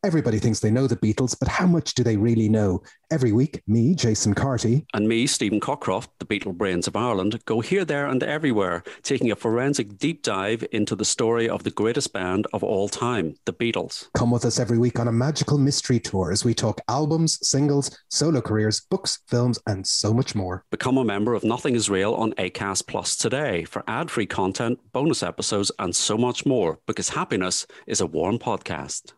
Everybody thinks they know the Beatles, but how much do they really know? Every week, me, Jason Carty. And me, Stephen Cockcroft, the Beatle brains of Ireland, go here, there and everywhere, taking a forensic deep dive into the story of the greatest band of all time, the Beatles. Come with us every week on a magical mystery tour as we talk albums, singles, solo careers, books, films, and so much more. Become a member of Nothing Is Real on Acast Plus today for ad-free content, bonus episodes, and so much more, because happiness is a warm podcast.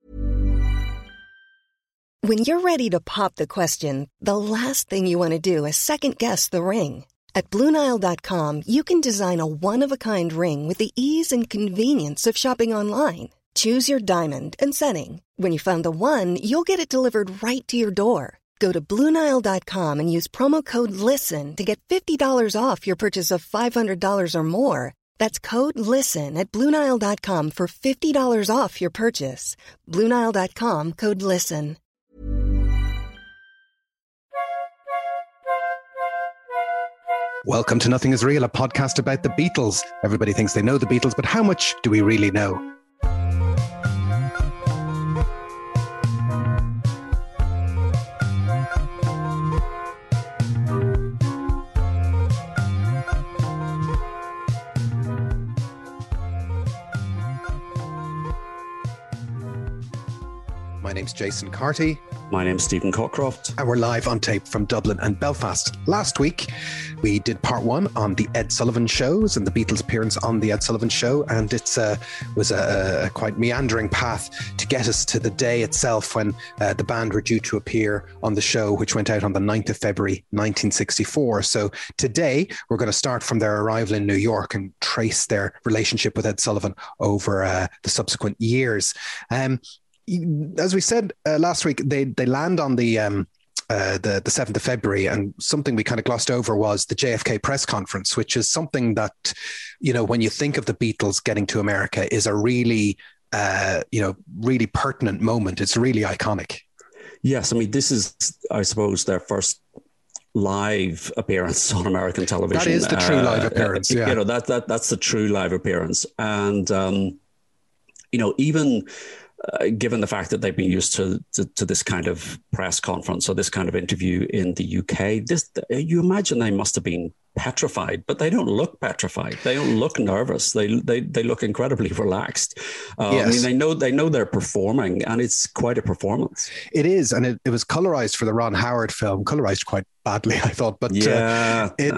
When you're ready to pop the question, the last thing you want to do is second-guess the ring. At BlueNile.com, you can design a one-of-a-kind ring with the ease and convenience of shopping online. Choose your diamond and setting. When you find the one, you'll get it delivered right to your door. Go to BlueNile.com and use promo code LISTEN to get $50 off your purchase of $500 or more. That's code LISTEN at BlueNile.com for $50 off your purchase. BlueNile.com, code LISTEN. Welcome to Nothing Is Real, a podcast about the Beatles. Everybody thinks they know the Beatles, but how much do we really know? My name's Jason Carty. My name's Stephen Cockcroft. And we're live on tape from Dublin and Belfast. Last week, we did part one on the Ed Sullivan shows and the Beatles' appearance on the Ed Sullivan show. And it was a quite meandering path to get us to the day itself when the band were due to appear on the show, which went out on the 9th of February, 1964. So today, we're going to start from their arrival in New York and trace their relationship with Ed Sullivan over the subsequent years. As we said last week, they land on the 7th of February, and something we kind of glossed over was the JFK press conference, which is something that, you know, when you think of the Beatles getting to America, is a really, really pertinent moment. It's really iconic. Yes, I mean, this is, I suppose, their first live appearance on American television. That is the true live appearance. Yeah, you know, that's the true live appearance, and even. Given the fact that they've been used to this kind of press conference or this kind of interview in the UK, you imagine they must have been petrified, but they don't look petrified. They don't look nervous. They look incredibly relaxed. Yes. I mean, they know they're performing, and it's quite a performance. It is, and it was colorized for the Ron Howard film, colorized quite badly, I thought. But yeah, they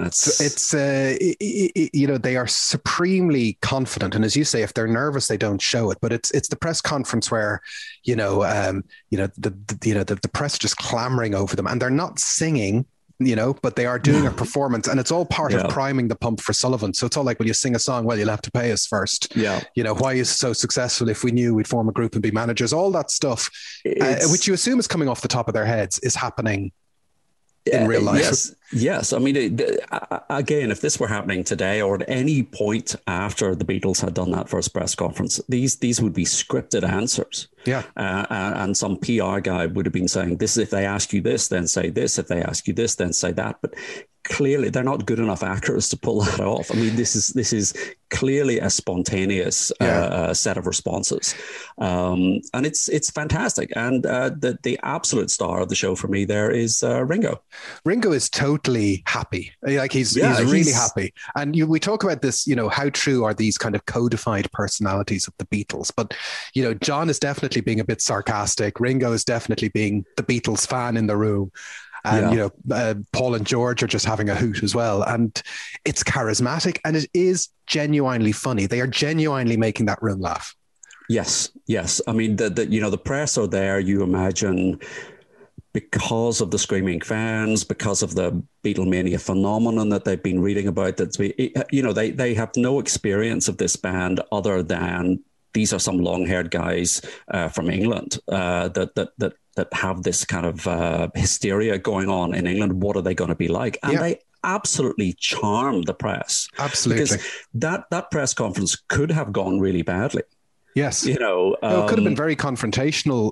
are supremely confident, and as you say, if they're nervous, they don't show it. But it's the press conference where the press are just clamoring over them, and they're not singing. But they are doing a performance, and it's all part of priming the pump for Sullivan. So it's all like when you sing a song, well, you'll have to pay us first. Yeah. Why is it so successful? If we knew we'd form a group and be managers, all that stuff, which you assume is coming off the top of their heads, is happening in real life. Yes. I mean, again, if this were happening today or at any point after the Beatles had done that first press conference, these would be scripted answers. Yeah. And some PR guy would have been saying, this is if they ask you this, then say this. If they ask you this, then say that. But clearly they're not good enough actors to pull that off. I mean, this is clearly a spontaneous set of responses. And it's fantastic. And the absolute star of the show for me there is Ringo. Ringo is totally happy. Like he's really happy. And we talk about this, how true are these kind of codified personalities of the Beatles? But, John is definitely being a bit sarcastic. Ringo is definitely being the Beatles fan in the room. And, Paul and George are just having a hoot as well. And it's charismatic, and it is genuinely funny. They are genuinely making that room laugh. Yes. I mean, the press are there, you imagine, because of the screaming fans, because of the Beatlemania phenomenon that they've been reading about. They have no experience of this band other than these are some long-haired guys from England that have this kind of hysteria going on in England. What are they going to be like? And they absolutely charm the press. Absolutely. Because that press conference could have gone really badly. Yes. It could have been very confrontational.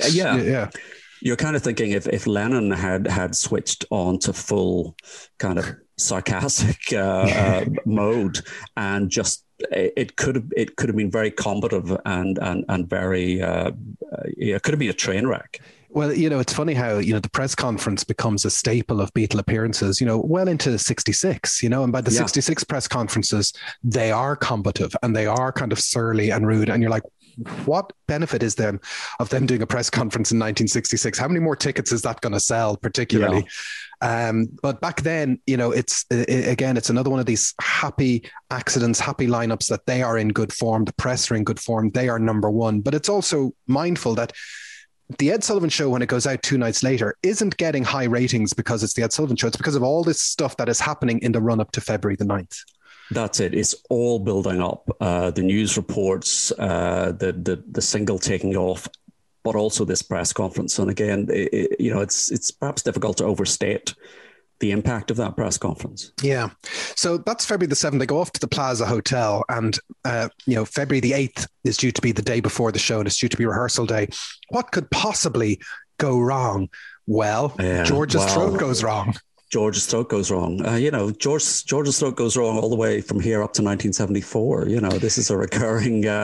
You're kind of thinking if Lennon had switched on to full kind of sarcastic mode and just it could have been very combative and very it could have been a train wreck. Well, it's funny how, the press conference becomes a staple of Beatle appearances, well into 66, and by the 66 press conferences, they are combative and they are kind of surly and rude. And you're like, what benefit is them of them doing a press conference in 1966? How many more tickets is that going to sell, particularly? Yeah. But back then, it's another one of these happy accidents, happy lineups that they are in good form. The press are in good form. They are number one. But it's also mindful that the Ed Sullivan Show, when it goes out 2 nights later, isn't getting high ratings because it's the Ed Sullivan Show. It's because of all this stuff that is happening in the run up to February the 9th. That's it. It's all building up. The news reports, the single taking off, but also this press conference. And again, it's perhaps difficult to overstate the impact of that press conference. Yeah. So that's February the 7th. They go off to the Plaza Hotel, and February the 8th is due to be the day before the show, and it's due to be rehearsal day. What could possibly go wrong? Well, George's throat goes wrong. George's throat goes wrong. George's throat goes wrong all the way from here up to 1974. This is a recurring. He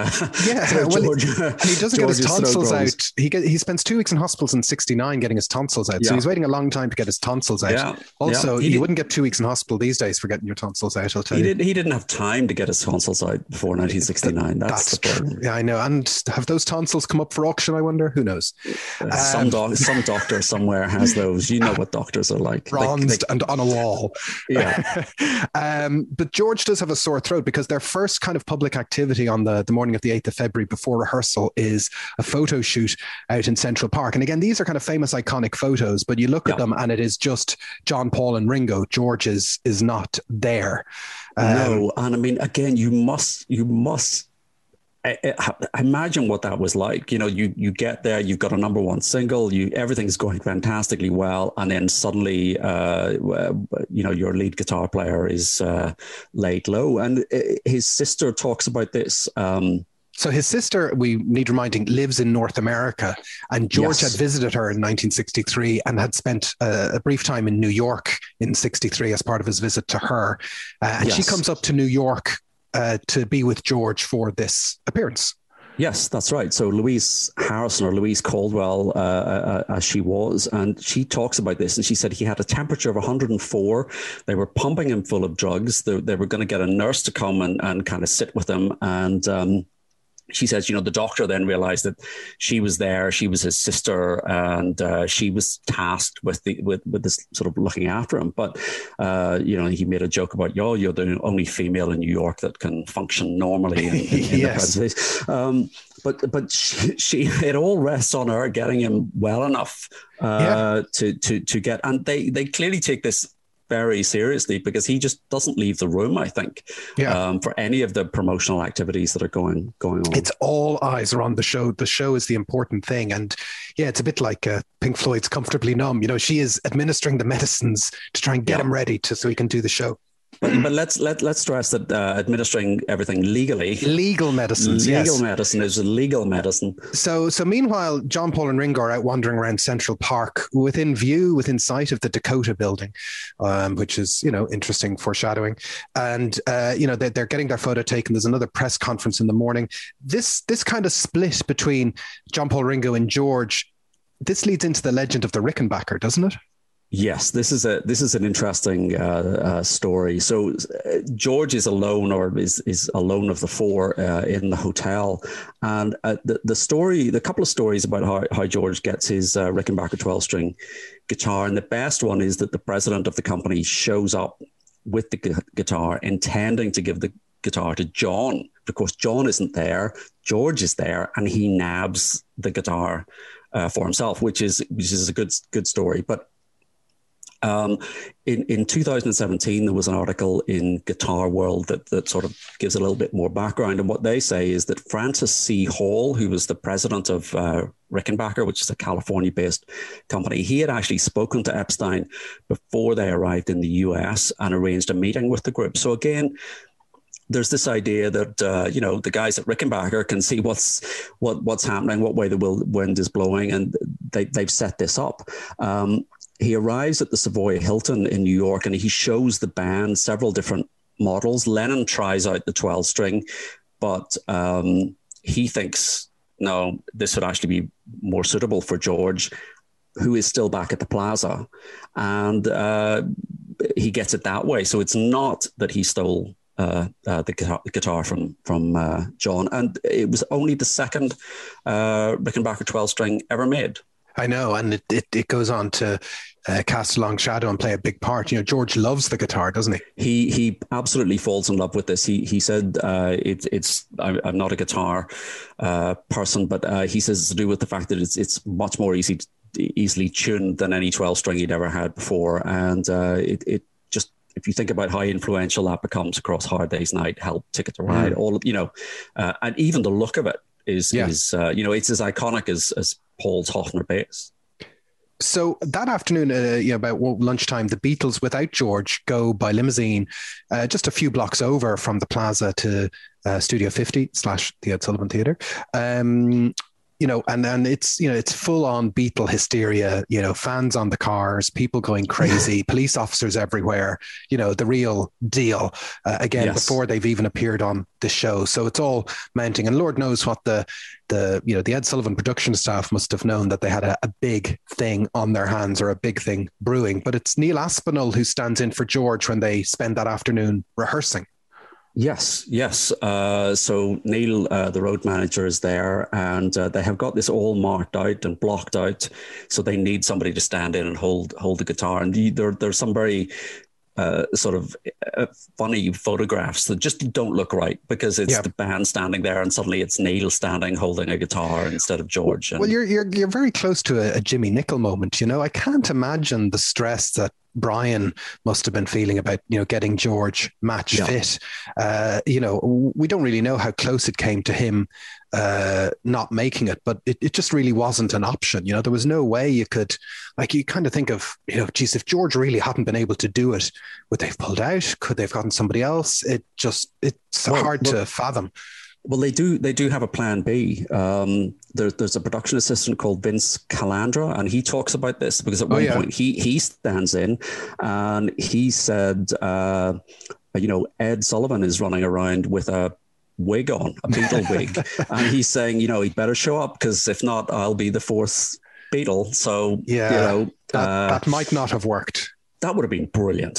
doesn't get his tonsils out. He spends 2 weeks in hospitals in 69 getting his tonsils out. So he's waiting a long time to get his tonsils out. Yeah. Also, you wouldn't get 2 weeks in hospital these days for getting your tonsils out. I'll tell you. He didn't have time to get his tonsils out before 1969. That's true. Yeah, I know. And have those tonsils come up for auction? I wonder. Who knows? Some doctor somewhere has those. You know what doctors are like. Bronzed and on a wall. Yeah. But George does have a sore throat because their first kind of public activity on the morning of the 8th of February before rehearsal is a photo shoot out in Central Park. And again, these are kind of famous, iconic photos, but you look at them and it is just John, Paul and Ringo. George is not there. No. And I mean, again, you must I imagine what that was like. You get there, you've got a number one single, everything's going fantastically well, and then suddenly, your lead guitar player is laid low, and his sister talks about this. So his sister, we need reminding, lives in North America, and George had visited her in 1963 and had spent a brief time in New York in 63 as part of his visit to her, and she comes up to New York to be with George for this appearance. Yes, that's right. So Louise Harrison, or Louise Caldwell, as she was, and she talks about this, and she said he had a temperature of 104. They were pumping him full of drugs. They were going to get a nurse to come and kind of sit with him, and she says, the doctor then realized that she was there. She was his sister, and she was tasked with this sort of looking after him. But he made a joke about, you're the only female in New York that can function normally in yes. the present. But she it all rests on her getting him well enough to get, and they clearly take this very seriously, because he just doesn't leave the room, I think, for any of the promotional activities that are going on. It's all eyes are on the show. The show is the important thing. And it's a bit like Pink Floyd's Comfortably Numb. She is administering the medicines to try and get him ready so he can do the show. But let's stress that administering everything legally. Legal medicines, Legal medicine is legal medicine. So meanwhile, John, Paul and Ringo are out wandering around Central Park within sight of the Dakota building, which is, interesting foreshadowing. And, they're getting their photo taken. There's another press conference in the morning. This kind of split between John, Paul, Ringo and George, this leads into the legend of the Rickenbacker, doesn't it? Yes, this is an interesting story. So George is alone, or is alone of the four in the hotel, and the couple of stories about how George gets his Rickenbacker 12-string guitar, and the best one is that the president of the company shows up with the guitar, intending to give the guitar to John. Of course, John isn't there. George is there, and he nabs the guitar for himself, which is a good story, but. In 2017, there was an article in Guitar World that sort of gives a little bit more background. And what they say is that Francis C. Hall, who was the president of Rickenbacker, which is a California-based company, he had actually spoken to Epstein before they arrived in the US and arranged a meeting with the group. So again, there's this idea that, the guys at Rickenbacker can see what's happening, what way the wind is blowing, and they've set this up. He arrives at the Savoy Hilton in New York, and he shows the band several different models. Lennon tries out the 12 string, but he thinks, no, this would actually be more suitable for George, who is still back at the Plaza. And he gets it that way. So it's not that he stole the guitar from John. And it was only the second Rickenbacker 12 string ever made. I know, and it goes on to cast a long shadow and play a big part. You know, George loves the guitar, doesn't he? He absolutely falls in love with this. He said I'm not a guitar person, but he says it's to do with the fact that it's much more easily tuned than any 12 string he'd ever had before, and it just, if you think about how influential that becomes across Hard Day's Night, Help, Ticket to Ride, all of, and even the look of it is it's as iconic as Paul's Hofner bass. So that afternoon, about lunchtime, the Beatles, without George, go by limousine just a few blocks over from the Plaza to Studio 50 / the Ed Sullivan Theatre. And it's full on Beatle hysteria, fans on the cars, people going crazy, police officers everywhere, the real deal, before they've even appeared on the show. So it's all mounting, and Lord knows what the Ed Sullivan production staff must have known, that they had a big thing on their hands, or a big thing brewing. But it's Neil Aspinall who stands in for George when they spend that afternoon rehearsing. Yes. So Neil, the road manager, is there, and they have got this all marked out and blocked out. So they need somebody to stand in and hold the guitar. And there's some very funny photographs that just don't look right, because it's the band standing there, and suddenly it's Neil standing holding a guitar instead of George. Well, you're very close to a Jimmy Nicol moment. I can't imagine the stress that Brian must have been feeling about, getting George match fit. We don't really know how close it came to him not making it, but it just really wasn't an option. There was no way you could, you kind of think of, if George really hadn't been able to do it, would they have pulled out? Could they have gotten somebody else? It's hard to fathom. Well, they do have a plan B. There's a production assistant called Vince Calandra, and he talks about this, because at one point he stands in and he said, Ed Sullivan is running around with a wig on, a Beatle wig. And he's saying, he'd better show up, because if not, I'll be the fourth Beatle. So, that might not have worked. That would have been brilliant.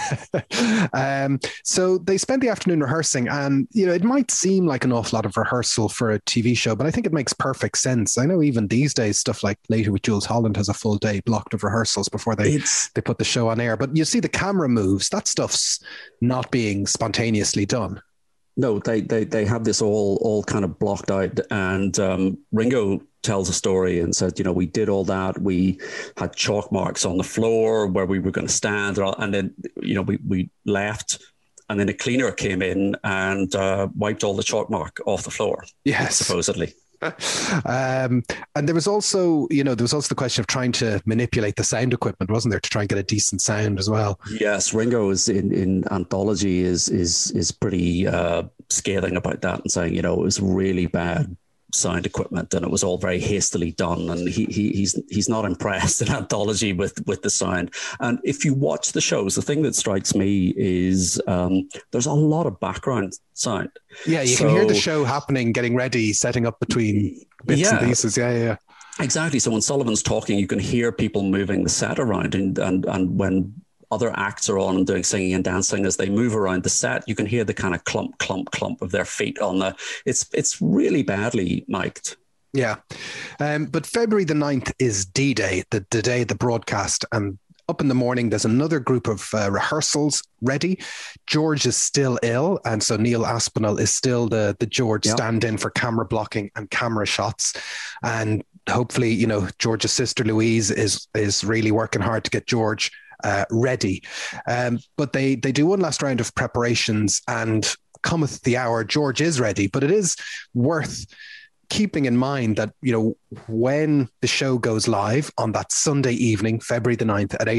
So they spent the afternoon rehearsing, and it might seem like an awful lot of rehearsal for a TV show, but I think it makes perfect sense. I know even these days, stuff like Later with Jools Holland has a full day blocked of rehearsals before they put the show on air. But you see the camera moves, that stuff's not being spontaneously done. No, they have this all kind of blocked out, and Ringo tells a story and said, we did all that. We had chalk marks on the floor where we were going to stand, and then we left, and then a cleaner came in and wiped all the chalk mark off the floor. Yes, supposedly. And there was also the question of trying to manipulate the sound equipment, wasn't there, to try and get a decent sound as well? Yes, Ringo is in Anthology is pretty scathing about that, and saying, it was really bad sound equipment, and it was all very hastily done, and he's not impressed in Anthology with the sound. And if you watch the shows, the thing that strikes me is there's a lot of background sound. Yeah, you can hear the show happening, getting ready, setting up between bits and pieces. Yeah. Exactly. So when Sullivan's talking, you can hear people moving the set around, and when other acts are on and doing singing and dancing, as they move around the set, you can hear the kind of clump, clump, clump of their feet on the. It's really badly mic'd. Yeah, but February the 9th is D-Day, the day of the broadcast, and up in the morning, there's another group of rehearsals ready. George is still ill, and so Neil Aspinall is still the George stand-in for camera blocking and camera shots. And hopefully, George's sister Louise is really working hard to get George ready. But they do one last round of preparations, and cometh the hour, George is ready. But it is worth keeping in mind that, when the show goes live on that Sunday evening, February the 9th at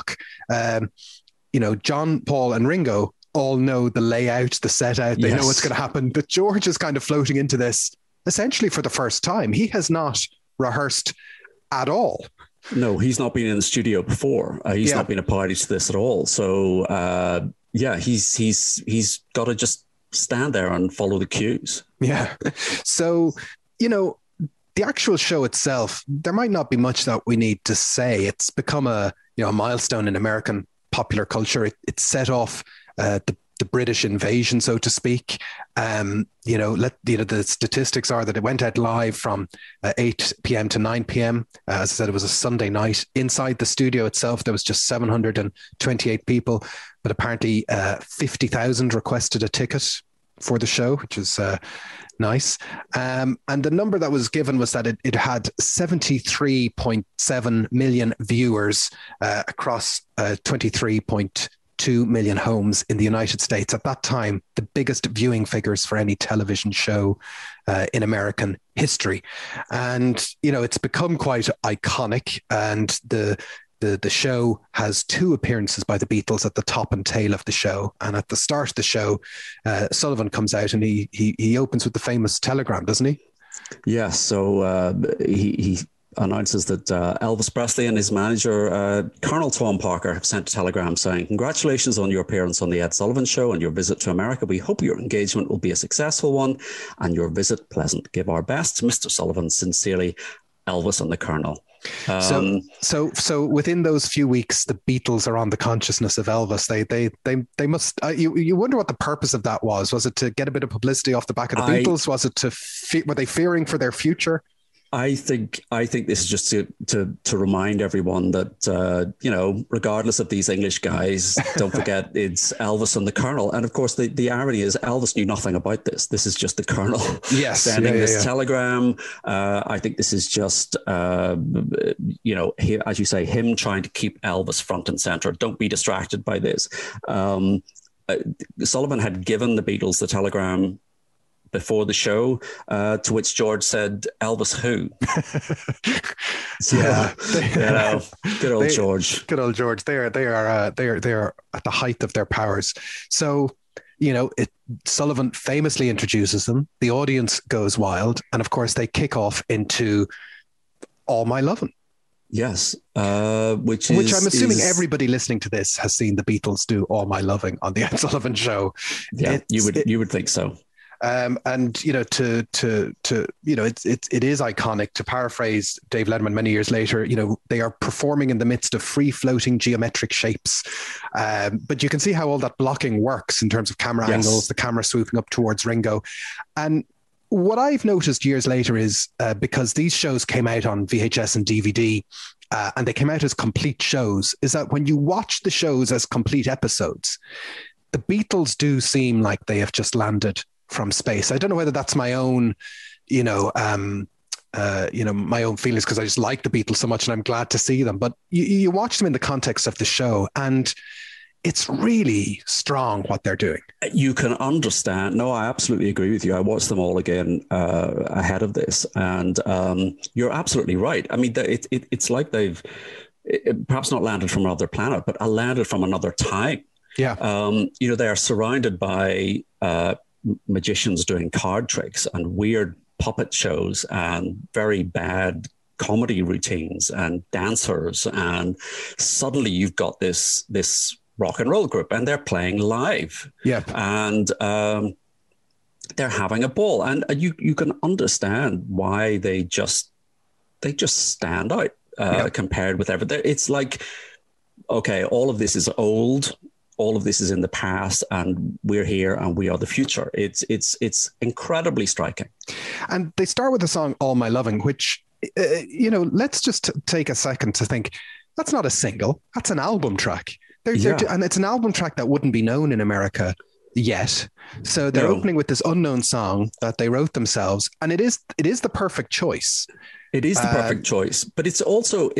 8:00, John, Paul and Ringo all know the layout, the set out. They know what's going to happen. But George is kind of floating into this essentially for the first time. He has not rehearsed at all. No, he's not been in the studio before. He's not been a party to this at all. So Yeah, he's got to just stand there and follow the cues. Yeah. So, the actual show itself, there might not be much that we need to say. It's become a milestone in American popular culture. It set off the British invasion, so to speak. The statistics are that it went out live from 8 p.m. to 9 p.m. As I said, it was a Sunday night. Inside the studio itself, there was just 728 people, but apparently 50,000 requested a ticket for the show, which is nice. And the number that was given was that it had 73.7 million viewers across 23.2 million homes in the United States. At that time, the biggest viewing figures for any television show in American history. And, it's become quite iconic, and the show has 2 appearances by the Beatles at the top and tail of the show. And at the start of the show, Sullivan comes out and he opens with the famous telegram, doesn't he? Yeah. So he announces that Elvis Presley and his manager, Colonel Tom Parker, have sent a telegram saying, "Congratulations on your appearance on the Ed Sullivan Show and your visit to America. We hope your engagement will be a successful one and your visit pleasant. Give our best, Mr. Sullivan. Sincerely, Elvis and the Colonel." So within those few weeks, the Beatles are on the consciousness of Elvis. They must. You wonder what the purpose of that was. Was it to get a bit of publicity off the back of the Beatles? Was it were they fearing for their future? I think this is just to remind everyone that regardless of these English guys, don't forget it's Elvis and the Colonel. And of course, the irony is Elvis knew nothing about this. This is just the Colonel sending this telegram. I think this is just as you say, him trying to keep Elvis front and center. Don't be distracted by this. Sullivan had given the Beatles the telegram before the show, to which George said, "Elvis who?" Good old George. Good old George. They are at the height of their powers. So, Sullivan famously introduces them. The audience goes wild, and of course, they kick off into "All My Lovin'." Yes, which I'm assuming everybody listening to this has seen the Beatles do "All My Lovin'" on the Ed Sullivan Show. Yeah, you would think so. And it is iconic. To paraphrase Dave Letterman many years later, they are performing in the midst of free floating geometric shapes. But you can see how all that blocking works in terms of camera angles, the camera swooping up towards Ringo. And what I've noticed years later is because these shows came out on VHS and DVD, and they came out as complete shows, is that when you watch the shows as complete episodes, the Beatles do seem like they have just landed from space. I don't know whether that's my own, my own feelings, because I just like the Beatles so much and I'm glad to see them. But you watch them in the context of the show, and it's really strong what they're doing. You can understand. No, I absolutely agree with you. I watched them all again ahead of this, and you're absolutely right. I mean, it's like they've perhaps not landed from another planet, but landed from another time. Yeah. They are surrounded by magicians doing card tricks and weird puppet shows and very bad comedy routines and dancers, and suddenly you've got this rock and roll group, and they're playing live. Yeah, and they're having a ball, and you can understand why they just stand out compared with everything. It's like, okay, all of this is old. All of this is in the past, and we're here, and we are the future. It's incredibly striking. And they start with the song "All My Loving," which, let's just take a second to think, that's not a single, that's an album track. And it's an album track that wouldn't be known in America yet. So they're opening with this unknown song that they wrote themselves, and it is the perfect choice. It is the perfect choice, but it's also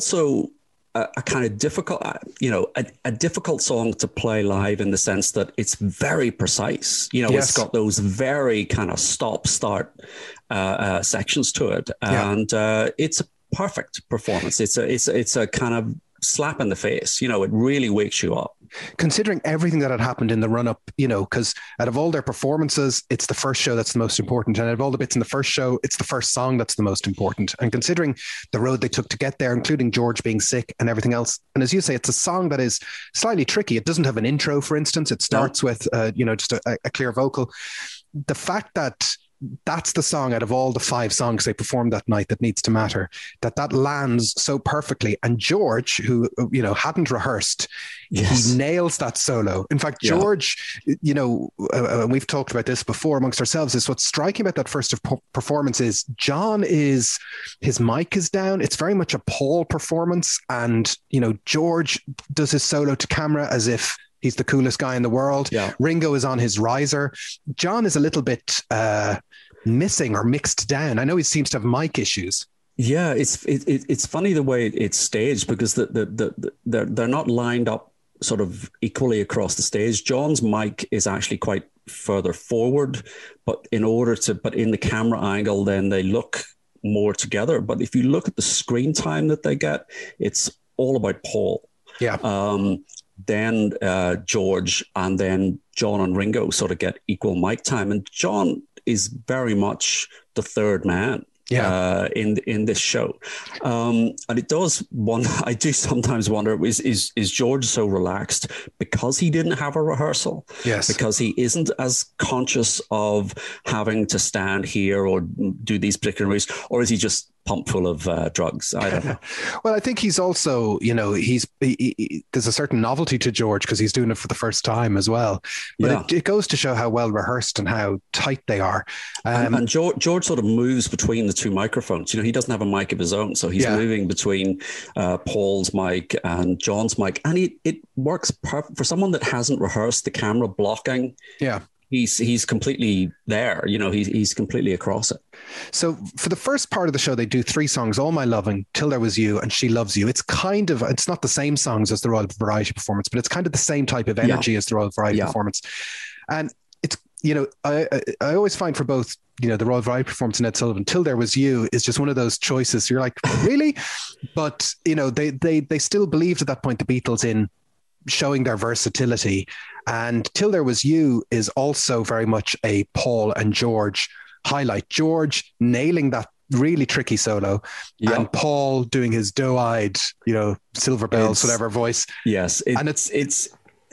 a kind of difficult, a difficult song to play live, in the sense that it's very precise. It's got those very kind of stop-start sections to it, and it's a perfect performance. It's a kind of slap in the face. It really wakes you up. Considering everything that had happened in the run-up, because out of all their performances, it's the first show that's the most important. And out of all the bits in the first show, it's the first song that's the most important. And considering the road they took to get there, including George being sick and everything else, and as you say, it's a song that is slightly tricky. It doesn't have an intro, for instance. It starts with, just a clear vocal. The fact that that's the song out of all the 5 songs they performed that night that needs to matter, that lands so perfectly. And George, who, hadn't rehearsed, he nails that solo. In fact, George, we've talked about this before amongst ourselves, is what's striking about that first performance is his mic is down. It's very much a Paul performance. And, George does his solo to camera as if he's the coolest guy in the world. Yeah. Ringo is on his riser. John is a little bit missing or mixed down. I know he seems to have mic issues. Yeah, it's funny the way it's staged, because they're not lined up sort of equally across the stage. John's mic is actually quite further forward, but in the camera angle, then they look more together. But if you look at the screen time that they get, it's all about Paul. Yeah. Then George, and then John and Ringo sort of get equal mic time. And John is very much the third man in this show. And it does I do sometimes wonder, is George so relaxed because he didn't have a rehearsal? Yes. Because he isn't as conscious of having to stand here or do these particular moves, or is he just pumped full of drugs? I don't know. Well, I think he's also, there's a certain novelty to George because he's doing it for the first time as well. But it goes to show how well rehearsed and how tight they are. And George sort of moves between the 2 microphones. He doesn't have a mic of his own, so he's moving between Paul's mic and John's mic, and it works perfect for someone that hasn't rehearsed the camera blocking. Yeah. He's completely there, he's completely across it. So for the first part of the show, they do 3 songs: All My Loving, Till There Was You, and She Loves You. It's not the same songs as the Royal Variety Performance, but it's kind of the same type of energy as the Royal Variety Performance. And it's, I always find for both, the Royal Variety Performance and Ed Sullivan, Till There Was You is just one of those choices. You're like, really? But, they still believed at that point, the Beatles, in showing their versatility. And Till There Was You is also very much a Paul and George highlight. George nailing that really tricky solo, and Paul doing his doe-eyed, Silver Bells, whatever voice. Yes. It's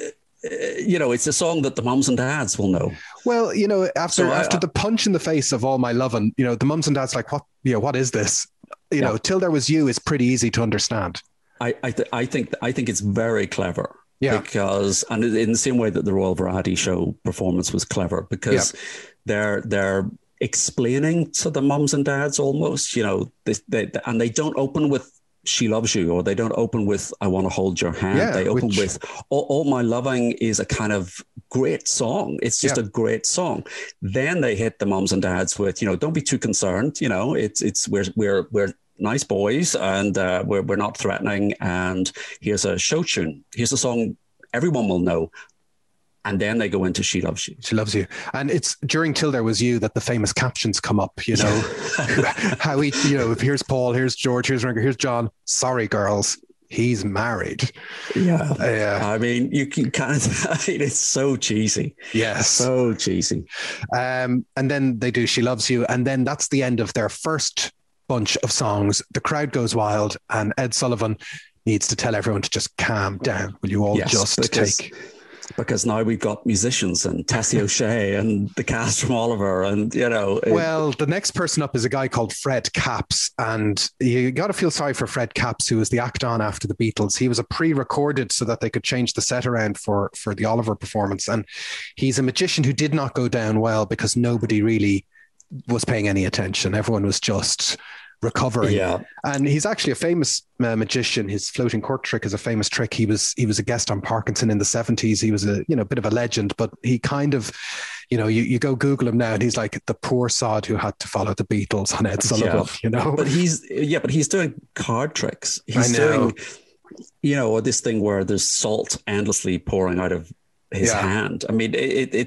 a song that the mums and dads will know. Well, after the punch in the face of All My Lovin', the mums and dads like, what is this? Till There Was You is pretty easy to understand. I think it's very clever. Yeah. Because, and in the same way that the Royal Variety Show performance was clever, because they're explaining to the mums and dads almost, and they don't open with She Loves You, or they don't open with I Want to Hold Your Hand. They open with All My Loving is a kind of great song. It's just a great song. Then they hit the mums and dads with, don't be too concerned. We're nice boys, and we're not threatening, and here's a show tune. Here's a song everyone will know. And then they go into She Loves You. She Loves You. And it's during Till There Was You that the famous captions come up, how he, here's Paul, here's George, here's Ringo, here's John. Sorry, girls, he's married. Yeah. I mean, you can kind of, it's so cheesy. Yes. So cheesy. And then they do She Loves You. And then that's the end of their first bunch of songs. The crowd goes wild, and Ed Sullivan needs to tell everyone to just calm down. Will you all take... Because now we've got musicians and Tessie O'Shea and the cast from Oliver, and Well, the next person up is a guy called Fred Capps, and you got to feel sorry for Fred Capps, who was the act on after the Beatles. He was a pre-recorded so that they could change the set around for the Oliver performance, and he's a magician who did not go down well because nobody really was paying any attention. Everyone was just recovering. Yeah. And he's actually a famous magician. His floating cork trick is a famous trick. He was a guest on Parkinson in the 70s. He was a bit of a legend, but he kind of, you go Google him now and he's like the poor sod who had to follow the Beatles on Ed Sullivan, But he's doing card tricks. He's doing, this thing where there's salt endlessly pouring out of his hand. I mean,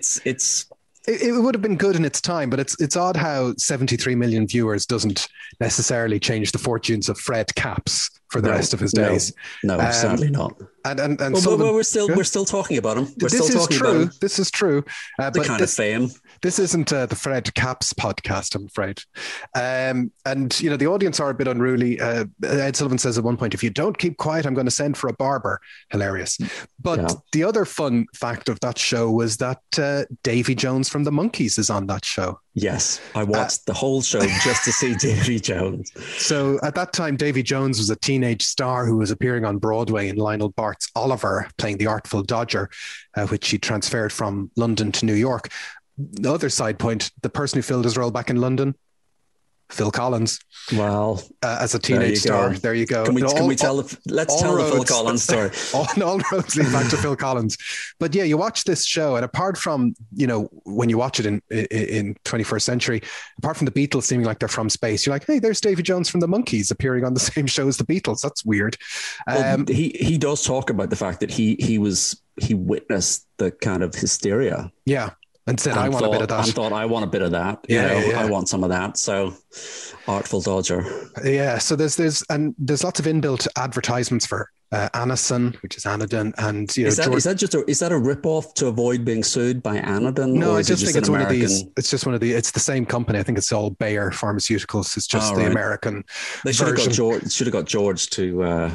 it would have been good in its time, but it's odd how 73 million viewers doesn't necessarily change the fortunes of Fred Capps for the rest of his days. No, certainly not. And we're still talking about him. We're this still is talking true. about him. This is true. The kind of fame. This isn't the Fred Capps podcast, I'm afraid. And the audience are a bit unruly. Ed Sullivan says at one point, "If you don't keep quiet, I'm going to send for a barber." Hilarious. But the other fun fact of that show was that Davy Jones from the Monkees is on that show. Yes, I watched the whole show just to see Davy Jones. So at that time, Davy Jones was a teenage star who was appearing on Broadway in Lionel Bart's Oliver, playing the Artful Dodger, which he transferred from London to New York. The other side point, the person who filled his role back in London, Phil Collins. Wow. As a teenage star. There you go. Let's tell the Phil Collins story. All roads lead back to Phil Collins. But yeah, you watch this show, and apart from, when you watch it in 21st century, apart from the Beatles seeming like they're from space, you're like, hey, there's Davy Jones from the Monkees appearing on the same show as the Beatles. That's weird. He does talk about the fact that he witnessed the kind of hysteria. Yeah. And said, I want a bit of that. And thought, I want a bit of that. I want some of that. So, Artful Dodger. Yeah. So there's lots of inbuilt advertisements for Anacin, which is Anadin, and is that a rip-off to avoid being sued by Anadin? No, I just think it's one of these. It's just one of the. It's the same company. I think it's all Bayer Pharmaceuticals. It's just the American. They should have got George to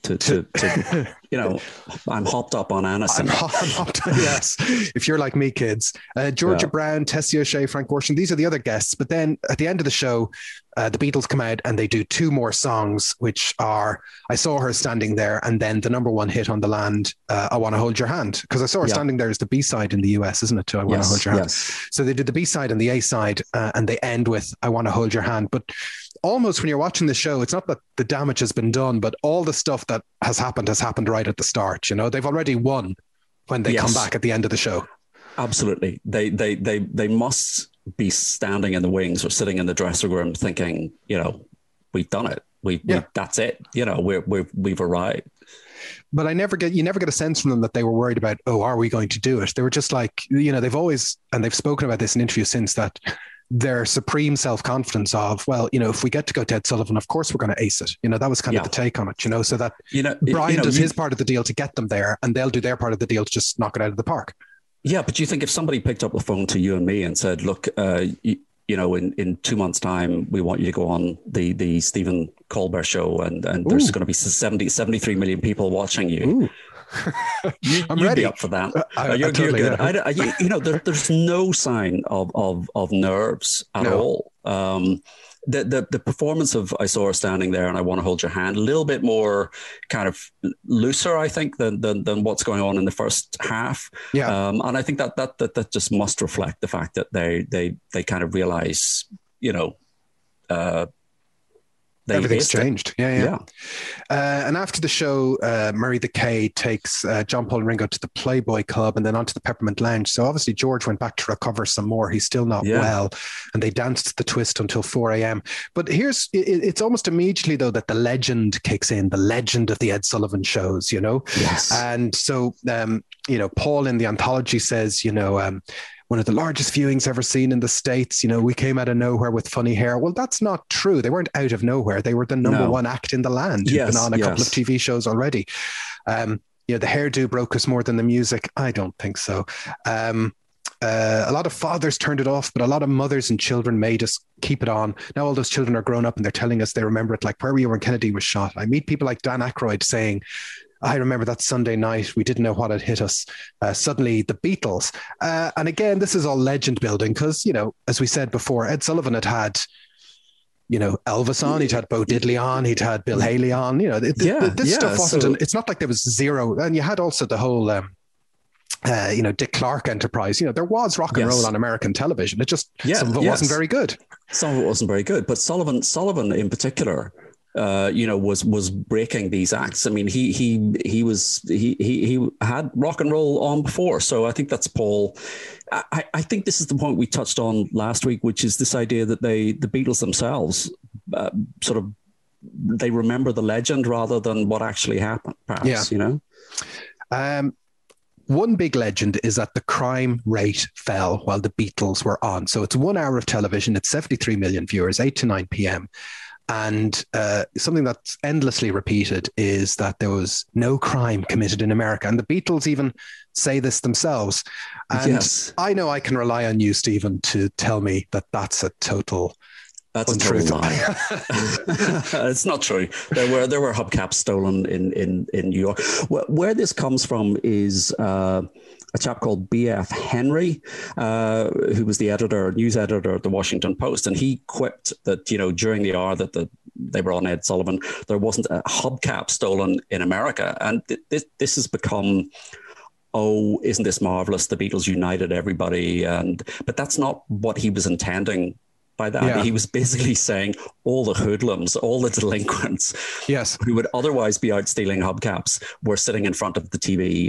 I'm hopped up on Anacin. I'm hopped, yes. If you're like me, kids. Georgia Brown, Tessie O'Shea, Frank Gorshin, these are the other guests. But then at the end of the show, the Beatles come out and they do two more songs, which are I Saw Her Standing There, and then the number one hit on the land, I Want to Hold Your Hand. Because I Saw Her Standing There is the B-side in the US, isn't it, to I Want to Hold Your Hand? Yes. So they did the B-side and the A-side, and they end with I Want to Hold Your Hand. But almost when you're watching the show, it's not that the damage has been done, but all the stuff that has happened right at the start. They've already won when they come back at the end of the show. Absolutely. They must be standing in the wings or sitting in the dressing room thinking, we've done it. That's it. We've arrived. But you never get a sense from them that they were worried about, are we going to do it? They were just like, they've always, and they've spoken about this in interviews since, that their supreme self-confidence of, if we get to go to Ed Sullivan, of course we're going to ace it. That was kind of the take on it, so that Brian does his part of the deal to get them there, and they'll do their part of the deal to just knock it out of the park. Yeah, but you think if somebody picked up the phone to you and me and said, look, in 2 months' time, we want you to go on the Stephen Colbert show, and there's going to be 73 million people watching you. I'm ready. Be up for that. You're good. There's no sign of nerves at all. The performance of I Saw Her Standing There and I Want to Hold Your Hand, a little bit more kind of looser, I think, than what's going on in the first half. Yeah. And I think that just must reflect the fact that they kind of realize, everything's changed. Yeah. And after the show, Murray the K takes John Paul and Ringo to the Playboy Club and then onto the Peppermint Lounge. So obviously George went back to recover some more. He's still not well. And they danced the twist until 4 a.m. But it's almost immediately, though, that the legend kicks in, the legend of the Ed Sullivan shows, Yes. And so, Paul in the anthology says, one of the largest viewings ever seen in the States. We came out of nowhere with funny hair. Well, that's not true. They weren't out of nowhere. They were the number one act in the land. Who'd been on a couple of TV shows already. The hairdo broke us more than the music. I don't think so. A lot of fathers turned it off, but a lot of mothers and children made us keep it on. Now all those children are grown up and they're telling us they remember it, like where were you when Kennedy was shot? I meet people like Dan Aykroyd saying, I remember that Sunday night, we didn't know what had hit us. Suddenly the Beatles. And again, this is all legend building because, as we said before, Ed Sullivan had Elvis on, he'd had Bo Diddley on, he'd had Bill Haley on, this stuff wasn't, it's not like there was zero. And you had also the whole, Dick Clark enterprise, there was rock and roll on American television. It just, some of it wasn't very good. Some of it wasn't very good, but Sullivan in particular, was breaking these acts. I mean, he had rock and roll on before. So I think that's Paul. I think this is the point we touched on last week, which is this idea that the Beatles themselves they remember the legend rather than what actually happened, perhaps, One big legend is that the crime rate fell while the Beatles were on. So it's 1 hour of television. It's 73 million viewers, 8 to 9 p.m. And something that's endlessly repeated is that there was no crime committed in America. And the Beatles even say this themselves. And yes. I know I can rely on you, Stephen, to tell me that that's a total... That's a total lie. It's not true. There were hubcaps stolen in New York. Where this comes from is a chap called B.F. Henry, who was the news editor at the Washington Post, and he quipped that during the hour that they were on Ed Sullivan, there wasn't a hubcap stolen in America, and this has become. Oh, isn't this marvelous? The Beatles united everybody, but that's not what he was intending. By that, yeah. He was basically saying all the hoodlums, all the delinquents, yes, who would otherwise be out stealing hubcaps, were sitting in front of the TV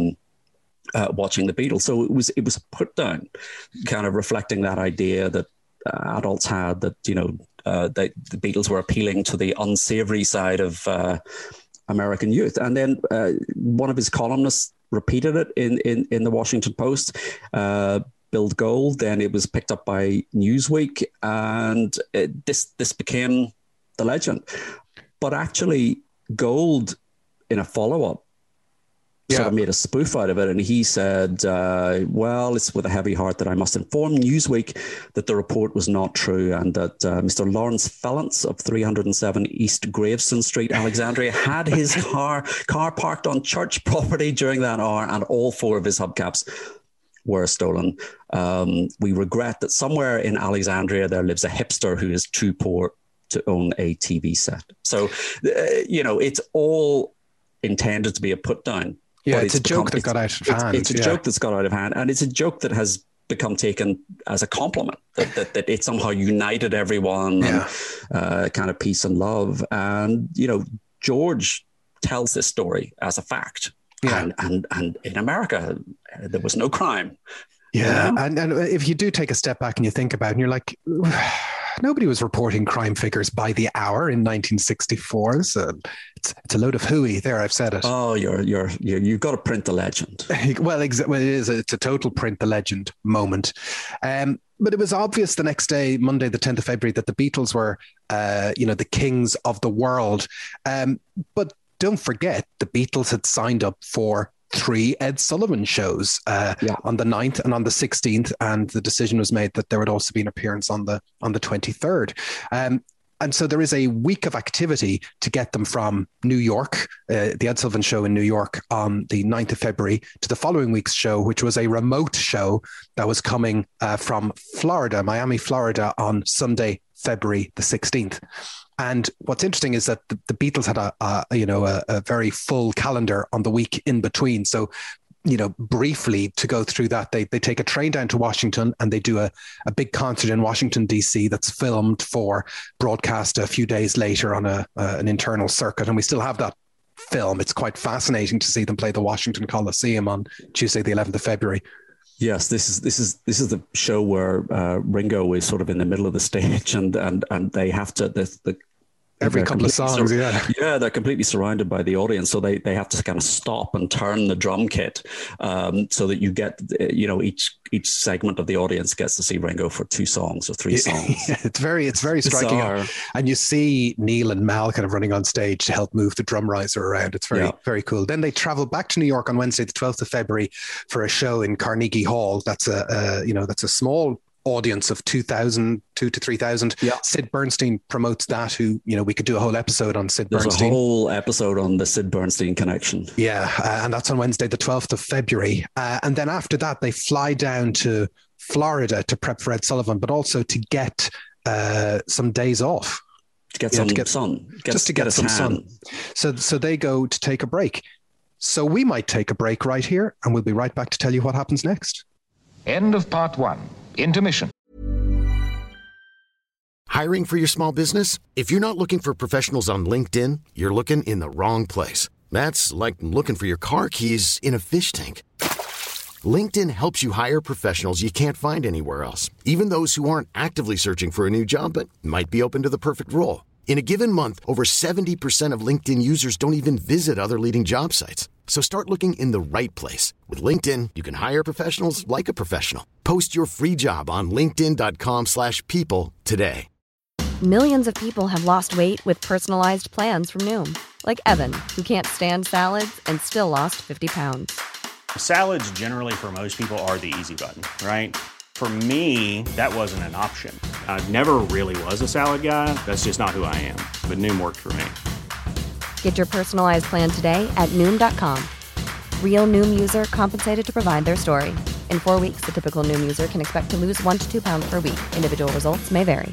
watching the Beatles. So it was put down, kind of reflecting that idea that adults had that the Beatles were appealing to the unsavory side of American youth. And then one of his columnists repeated it in the Washington Post. Bill Gold, then it was picked up by Newsweek, and this became the legend. But actually, Gold, in a follow-up, sort of made a spoof out of it, and he said, well, it's with a heavy heart that I must inform Newsweek that the report was not true, and that Mr. Lawrence Fellants of 307 East Gravesend Street, Alexandria, had his car parked on church property during that hour, and all 4 of his hubcaps were stolen. We regret that somewhere in Alexandria there lives a hipster who is too poor to own a TV set. So, it's all intended to be a put down. Yeah, it's a joke that got out of hand. It's a joke that's got out of hand, and it's a joke that has become taken as a compliment, that it somehow united everyone, and kind of peace and love. And, George tells this story as a fact. Yeah. And in America, there was no crime. Yeah. And if you do take a step back and you think about it, and you're like, nobody was reporting crime figures by the hour in 1964. So it's a load of hooey there. I've said it. Oh, you've got to print the legend. Well, it's a total print the legend moment. But it was obvious the next day, Monday, the 10th of February, that the Beatles were, the kings of the world. But don't forget, the Beatles had signed up for 3 Ed Sullivan shows on the 9th and on the 16th, and the decision was made that there would also be an appearance on the 23rd. And so there is a week of activity to get them from New York, the Ed Sullivan show in New York on the 9th of February, to the following week's show, which was a remote show that was coming from Florida, Miami, Florida, on Sunday, February the 16th. And what's interesting is that the Beatles had a very full calendar on the week in between. So, briefly to go through that, they take a train down to Washington, and they do a big concert in Washington, D.C. that's filmed for broadcast a few days later on an internal circuit. And we still have that film. It's quite fascinating to see them play the Washington Coliseum on Tuesday, the 11th of February. Yes, this is the show where Ringo is sort of in the middle of the stage, and they have to every couple of songs, they're completely surrounded by the audience, so they have to kind of stop and turn the drum kit, so that you get each segment of the audience gets to see Ringo for 2 songs or 3 songs. Yeah, it's very striking, and you see Neil and Mal kind of running on stage to help move the drum riser around. It's very cool. Then they travel back to New York on Wednesday, the 12th of February, for a show in Carnegie Hall. That's a small audience of 2,000 to 3,000. Yeah. Sid Bernstein promotes that, who, we could do a whole episode on Sid Bernstein. There's a whole episode on the Sid Bernstein connection. Yeah, and that's on Wednesday, the 12th of February. And then after that, they fly down to Florida to prep for Ed Sullivan, but also to get some days off. To get some sun. Just to get some sun. So they go to take a break. So we might take a break right here, and we'll be right back to tell you what happens next. End of part 1. Intermission. Hiring for your small business? If you're not looking for professionals on LinkedIn, you're looking in the wrong place. That's like looking for your car keys in a fish tank. LinkedIn helps you hire professionals you can't find anywhere else, even those who aren't actively searching for a new job but might be open to the perfect role. In a given month, over 70% of LinkedIn users don't even visit other leading job sites. So start looking in the right place. With LinkedIn, you can hire professionals like a professional. Post your free job on linkedin.com/people today. Millions of people have lost weight with personalized plans from Noom. Like Evan, who can't stand salads and still lost 50 pounds. Salads generally for most people are the easy button, right? For me, that wasn't an option. I never really was a salad guy. That's just not who I am. But Noom worked for me. Get your personalized plan today at Noom.com. Real Noom user compensated to provide their story. In 4 weeks, the typical Noom user can expect to lose 1 to 2 pounds per week. Individual results may vary.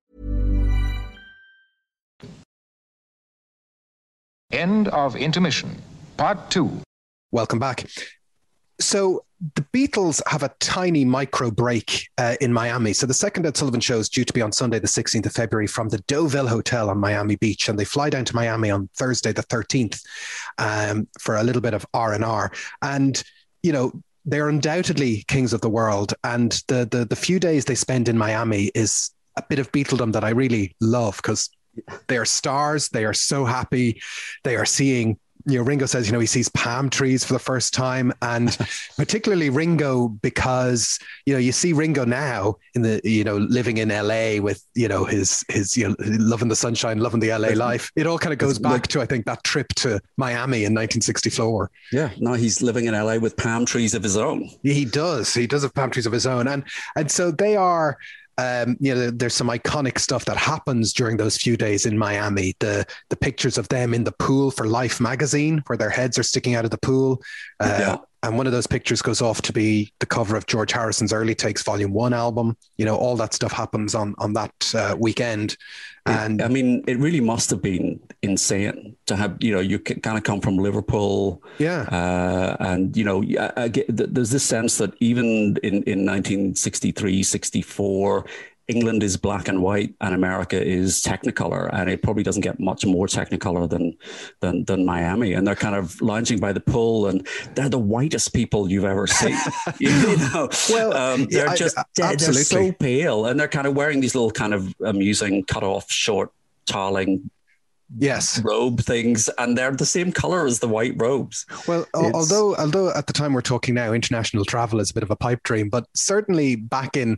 End of intermission. Part 2. Welcome back. So the Beatles have a tiny micro break in Miami. So the second Ed Sullivan Show is due to be on Sunday, the 16th of February from the Deauville Hotel on Miami Beach. And they fly down to Miami on Thursday, the 13th, for a little bit of R&R. And, you know, they're undoubtedly kings of the world. And the few days they spend in Miami is a bit of Beatledom that I really love, because they are stars. They are so happy. They are seeing, you know, Ringo says, you know, he sees palm trees for the first time, and particularly Ringo, because, you know, you see Ringo now in the, you know, living in LA with, you know, his, you know, loving the sunshine, loving the LA life. It all kind of goes back to, I think, that trip to Miami in 1964. Yeah. Now he's living in LA with palm trees of his own. He does have palm trees of his own. And so they are, you know, there's some iconic stuff that happens during those few days in Miami. The pictures of them in the pool for Life magazine, where their heads are sticking out of the pool. And one of those pictures goes off to be the cover of George Harrison's Early Takes Volume 1 album. You know, all that stuff happens on that weekend. And I mean, it really must have been insane to have, you know, you kind of come from Liverpool. Yeah. And, you know, there's this sense that even in 1963, 64, England is black and white and America is Technicolor, and it probably doesn't get much more Technicolor than Miami. And they're kind of lounging by the pool, and they're the whitest people you've ever seen. You know, well, they're just dead. They're so pale, and they're kind of wearing these little kind of amusing cut off short toweling robe things, and they're the same color as the white robes. Well, although at the time we're talking now, international travel is a bit of a pipe dream, but certainly back in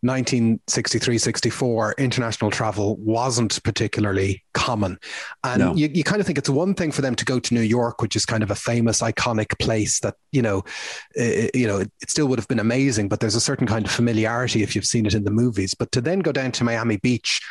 1963-64, international travel wasn't particularly common. And you kind of think it's one thing for them to go to New York, which is kind of a famous, iconic place that, it still would have been amazing, but there's a certain kind of familiarity if you've seen it in the movies. But to then go down to Miami Beach,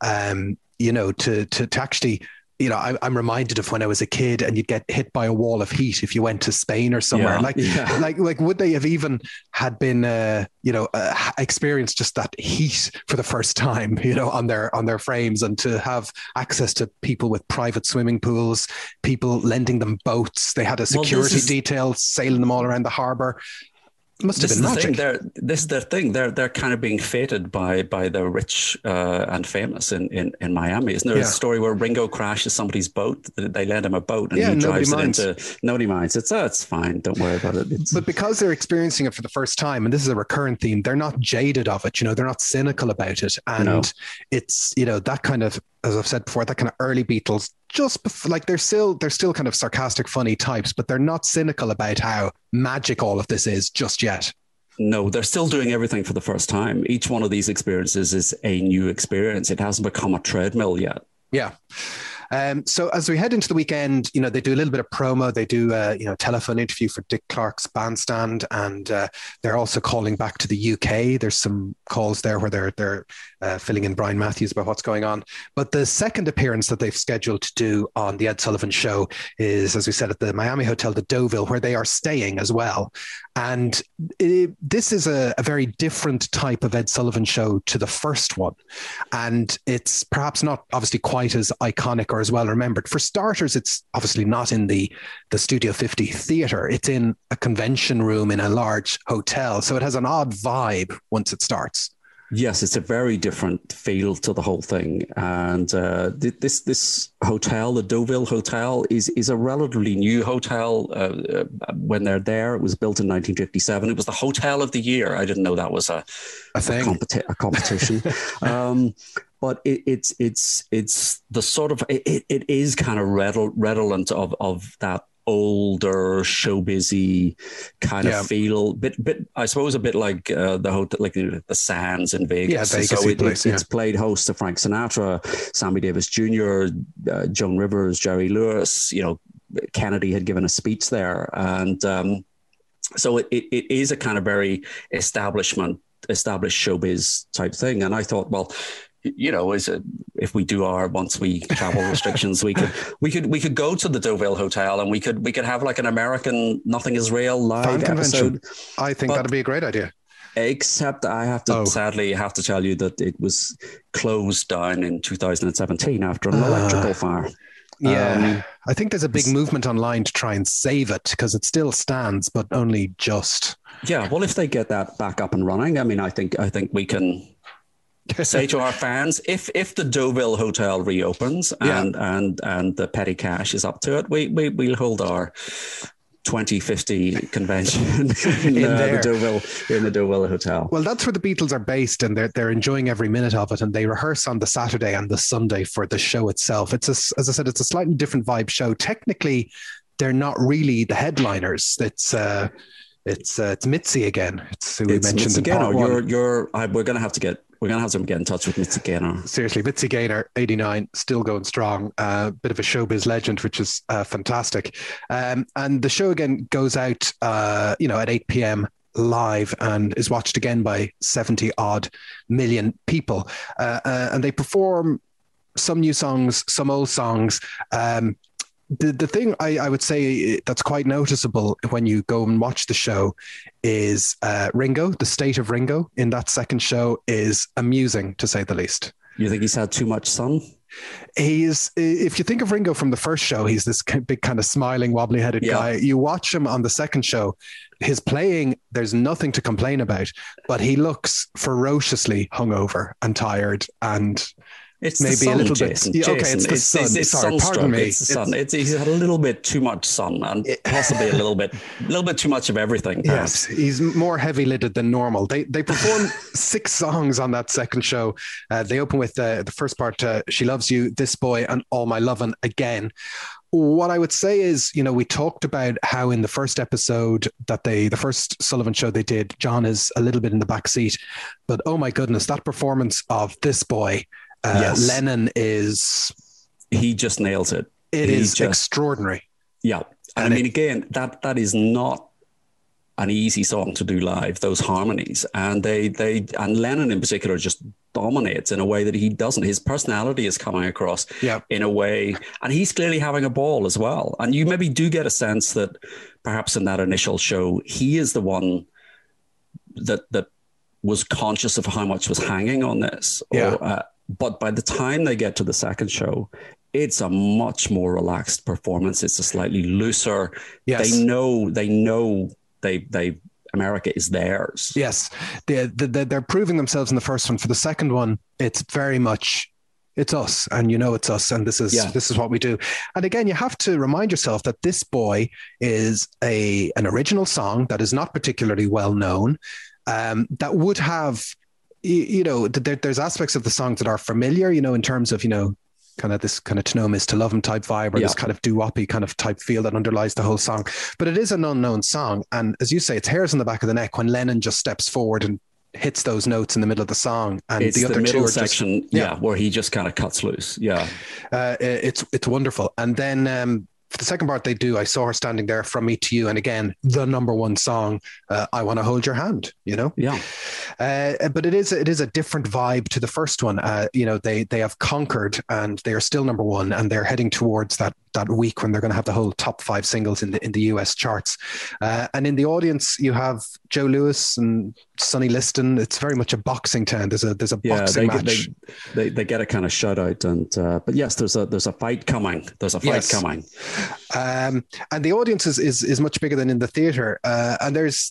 to actually, I'm reminded of when I was a kid and you'd get hit by a wall of heat if you went to Spain or somewhere. Like would they have even had been, experienced just that heat for the first time, on their frames, and to have access to people with private swimming pools, people lending them boats. They had a security detail sailing them all around the harbor. Must have been magic. This is their thing. They're kind of being feted by the rich and famous in Miami. Isn't there a story where Ringo crashes somebody's boat? They lend him a boat and he drives it into. Nobody minds. It's fine. Don't worry about it. But because they're experiencing it for the first time, and this is a recurrent theme, they're not jaded of it. They're not cynical about it, and it's that kind of, as I've said before, that kind of early Beatles. Just before, like they're still kind of sarcastic, funny types, but they're not cynical about how magic all of this is just yet. No, they're still doing everything for the first time. Each one of these experiences is a new experience. It hasn't become a treadmill yet. Yeah. So as we head into the weekend, they do a little bit of promo. They do a telephone interview for Dick Clark's Bandstand, and they're also calling back to the UK. There's some calls there where they're filling in Brian Matthews about what's going on. But the second appearance that they've scheduled to do on the Ed Sullivan Show is, as we said, at the Miami Hotel, the Deauville, where they are staying as well. And this is a very different type of Ed Sullivan Show to the first one. And it's perhaps not obviously quite as iconic or as well remembered. For starters, it's obviously not in the Studio 50 theater. It's in a convention room in a large hotel. So it has an odd vibe once it starts. Yes, it's a very different feel to the whole thing. And this hotel, the Deauville Hotel, is a relatively new hotel. When they're there, it was built in 1957. It was the Hotel of the Year. I didn't know that was a thing, a competition. But it's the sort of, it is kind of redolent of that older, showbizy kind of feel. Bit, I suppose, a bit like the hotel, like the Sands in Vegas. Yeah, Vegas. It's played host to Frank Sinatra, Sammy Davis Jr., Joan Rivers, Jerry Lewis. You know, Kennedy had given a speech there, and so it is a kind of very established showbiz type thing. And I thought, well, you know, if we do once we travel restrictions, we could go to the Deauville Hotel and we could have like an American Nothing Is Real live episode. I think that'd be a great idea. Except I have to sadly tell you that it was closed down in 2017 after an electrical fire. Yeah, I think there's a big movement online to try and save it because it still stands, but only just. Yeah, well, if they get that back up and running, I mean, I think we can say to our fans, if the Deauville Hotel reopens and the petty cash is up to it, we'll hold our 2050 convention in the Deauville Hotel. Well, that's where the Beatles are based, and they're enjoying every minute of it. And they rehearse on the Saturday and the Sunday for the show itself. As I said, it's a slightly different vibe show. Technically, they're not really the headliners. It's Mitzi again. It's who we mentioned in part one. We're going to have to get in touch with Mitzi Gaynor. Seriously, Mitzi Gaynor, 89, still going strong. Bit of a showbiz legend, which is fantastic. And the show again goes out, at 8 p.m. live and is watched again by 70 odd million people. And they perform some new songs, some old songs. The thing I would say that's quite noticeable when you go and watch the show is Ringo. The state of Ringo in that second show is amusing, to say the least. You think he's had too much sun? If you think of Ringo from the first show, he's this big kind of smiling, wobbly-headed guy. You watch him on the second show, his playing, there's nothing to complain about, but he looks ferociously hungover and tired and... It's maybe sun, a little Jason. bit. Okay, Jason, it's the sun. It's Sorry, pardon me. It's the sun. He's had a little bit too much sun and possibly a little bit too much of everything. Perhaps. Yes, he's more heavy-lidded than normal. They perform 6 songs on that second show. They open with the first part, She Loves You, This Boy, and All My Lovin' Again. What I would say is, we talked about how in the first episode the first Sullivan show they did, John is a little bit in the back seat, but oh my goodness, that performance of This Boy, yes. Lennon he just nails it. It is extraordinary. Yeah. And I mean, again, that is not an easy song to do live, those harmonies. And and Lennon in particular just dominates in a way that he doesn't. His personality is coming across in a way, and he's clearly having a ball as well. And you maybe do get a sense that perhaps in that initial show, he is the one that was conscious of how much was hanging on this. Yeah. But by the time they get to the second show, it's a much more relaxed performance. It's a slightly looser. Yes. They know America is theirs. Yes. They're proving themselves in the first one. For the second one, it's very much, it's us, and it's us, and this is what we do. And again, you have to remind yourself that This Boy is an original song that is not particularly well known, that would have... there's aspects of the songs that are familiar, in terms of, kind of this kind of To Know Him Is to Love Him type vibe, or this kind of doo-woppy kind of type feel that underlies the whole song. But it is an unknown song. And as you say, it's hairs on the back of the neck when Lennon just steps forward and hits those notes in the middle of the song. And it's the other middle two are section, where he just kind of cuts loose. Yeah. It's wonderful. And then... for the second part they do, I Saw Her Standing There, From Me to You, and again, the number one song, I Want to Hold Your Hand, Yeah. But it is a different vibe to the first one. They have conquered and they are still number one, and they're heading towards that week when they're going to have the whole top 5 singles in the US charts. And in the audience, you have Joe Lewis and Sonny Liston. It's very much a boxing town. There's a boxing match. They get a kind of shout out, and but yes, there's a fight coming. There's a fight coming. And the audience is much bigger than in the theater. And there's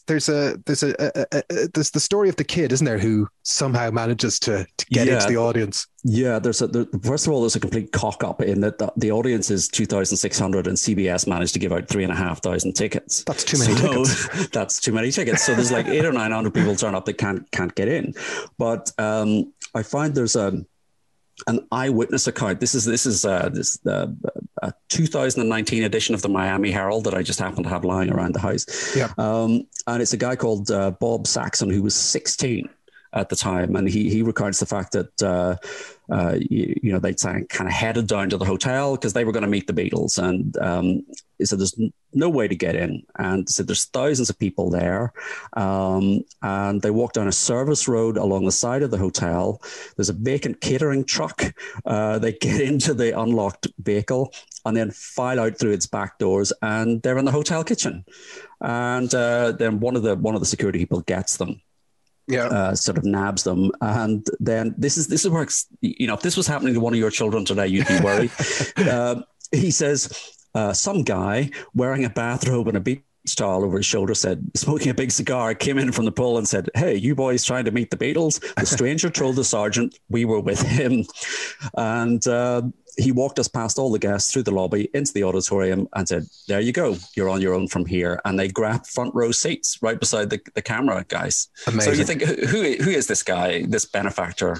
the story of the kid, isn't there, who somehow manages to get into the audience. Yeah, first of all, there's a complete cock up in that the audience is 2,600 and CBS managed to give out 3,500 tickets. That's too many tickets. That's too many tickets. So there's like 800 or 900 people turn up that can't get in. But I find there's an eyewitness account. This is a a 2019 edition of the Miami Herald that I just happen to have lying around the house. Yeah. And it's a guy called Bob Saxon, who was 16 at the time, and he recounts the fact that they kind of headed down to the hotel because they were going to meet the Beatles, and he said there's no way to get in, and said there's thousands of people there, and they walk down a service road along the side of the hotel. There's a vacant catering truck. They get into the unlocked vehicle and then file out through its back doors, and they're in the hotel kitchen, and then one of the security people gets them. Yeah, sort of nabs them, and then this is where if this was happening to one of your children today, you'd be worried. He says some guy wearing a bathrobe and a beach towel over his shoulder, said, smoking a big cigar, came in from the pool and said, "Hey, you boys trying to meet the Beatles?" The stranger told the sergeant we were with him, and he walked us past all the guests through the lobby into the auditorium and said, "There you go, you're on your own from here." And they grabbed front row seats right beside the camera guys. Amazing. So you think, who is this guy, this benefactor?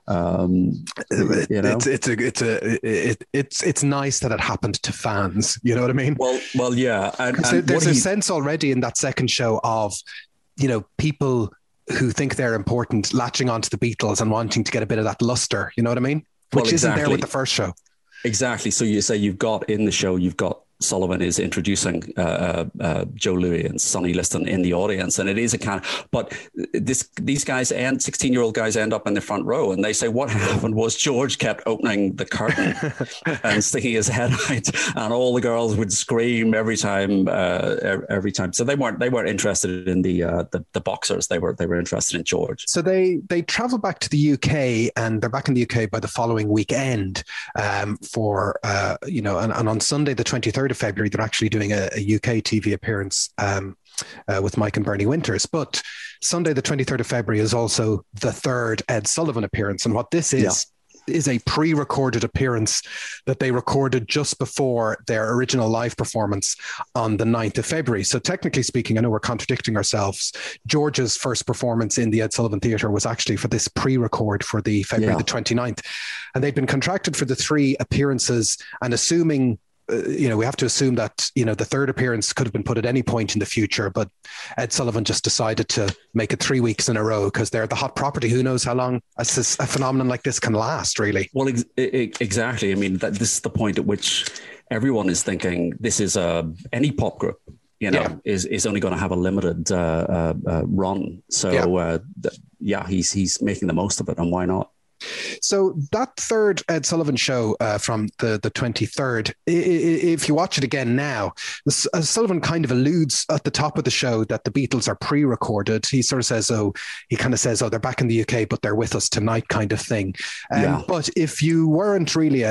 It's nice that it happened to fans. You know what I mean? Well, yeah. And there's a sense already in that second show of, people who think they're important latching onto the Beatles and wanting to get a bit of that luster. You know what I mean? Which isn't there with the first show. Exactly. So you say you've got Sullivan is introducing Joe Louis and Sonny Liston in the audience, and it is a kind of, but these guys 16-year-old guys end up in the front row, and they say what happened was George kept opening the curtain and sticking his head out, and all the girls would scream every time. So they weren't interested in the boxers. They were interested in George. So they travel back to the UK, and they're back in the UK by the following weekend and on Sunday the 23rd of February, they're actually doing a UK TV appearance with Mike and Bernie Winters. But Sunday, the 23rd of February, is also the third Ed Sullivan appearance. And what this is a pre-recorded appearance that they recorded just before their original live performance on the 9th of February. So technically speaking, I know we're contradicting ourselves. George's first performance in the Ed Sullivan Theatre was actually for this pre-record for the February the 29th. And they'd been contracted for the 3 appearances, and assuming we have to assume that, the third appearance could have been put at any point in the future, but Ed Sullivan just decided to make it 3 weeks in a row because they're the hot property. Who knows how long a phenomenon like this can last, really? Well, exactly. I mean, this is the point at which everyone is thinking this is any pop group, is only going to have a limited run. So, he's making the most of it, and why not? So that third Ed Sullivan show from the 23rd, if you watch it again now, Sullivan kind of alludes at the top of the show that the Beatles are pre-recorded. He sort of says, they're back in the UK, but they're with us tonight kind of thing. But if you weren't really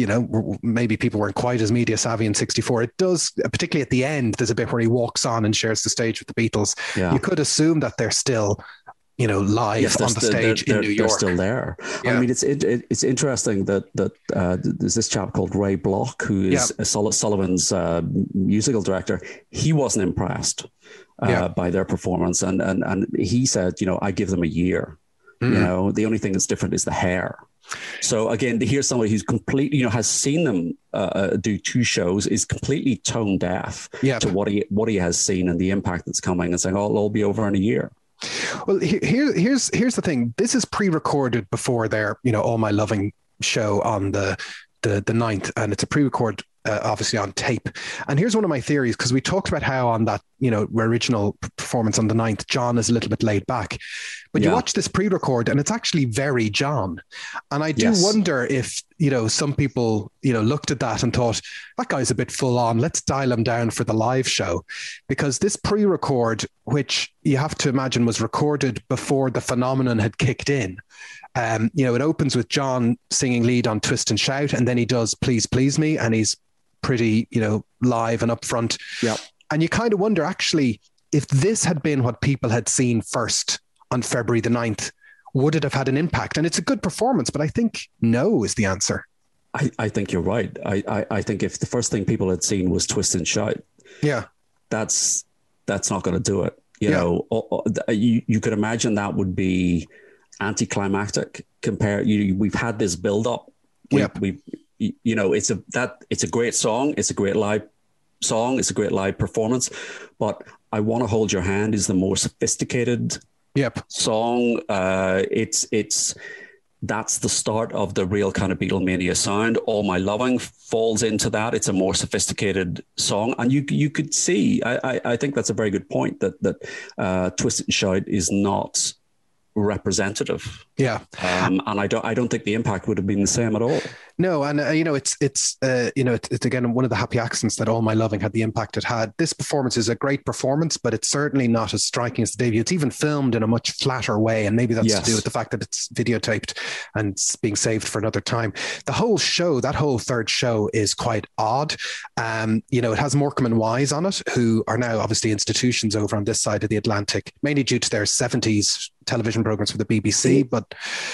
maybe people weren't quite as media savvy in 64. It does, particularly at the end, there's a bit where he walks on and shares the stage with the Beatles. Yeah. You could assume that they're still live on the stage in New York. They're still there. Yeah. I mean, it's interesting that there's this chap called Ray Bloch, who is Sullivan's musical director. He wasn't impressed by their performance, and he said, I give them a year. Mm-hmm. The only thing that's different is the hair. So again, to hear somebody who's completely, has seen them do 2 shows, is completely tone deaf to what he has seen and the impact that's coming, and saying, "Oh, it'll all be over in a year." Well, here's the thing. This is pre-recorded before their, All My Loving show on the 9th, and it's a pre-record obviously on tape. And here's one of my theories, because we talked about how on that, original performance on the 9th, John is a little bit laid back. But you watch this pre-record and it's actually very John. And I do wonder if, some people, looked at that and thought, that guy's a bit full on, let's dial him down for the live show. Because this pre-record, which you have to imagine was recorded before the phenomenon had kicked in, it opens with John singing lead on Twist and Shout, and then he does Please Please Me, and he's pretty, live and upfront. Yeah. And you kind of wonder, actually, if this had been what people had seen first on February the 9th, would it have had an impact? And it's a good performance, but I think no is the answer. I think you're right. I think if the first thing people had seen was Twist and Shout, that's not going to do it. You could imagine that would be anticlimactic. We've had this build up. you know, it's a great song. It's a great live song. It's a great live performance. But I Want to Hold Your Hand is the more sophisticated song. That's the start of the real kind of Beatlemania sound. All My Loving falls into that. It's a more sophisticated song. And you could see, I think that's a very good point, that Twist It and Shout is not representative. Yeah. And I don't think the impact would have been the same at all. No, and it's again one of the happy accidents that All My Loving had the impact it had. This performance is a great performance, but it's certainly not as striking as the debut. It's even filmed in a much flatter way, and maybe that's to do with the fact that it's videotaped and it's being saved for another time. The whole show, that whole third show, is quite odd. It has Morecambe and Wise on it, who are now obviously institutions over on this side of the Atlantic, mainly due to their 70s television programs for the BBC, but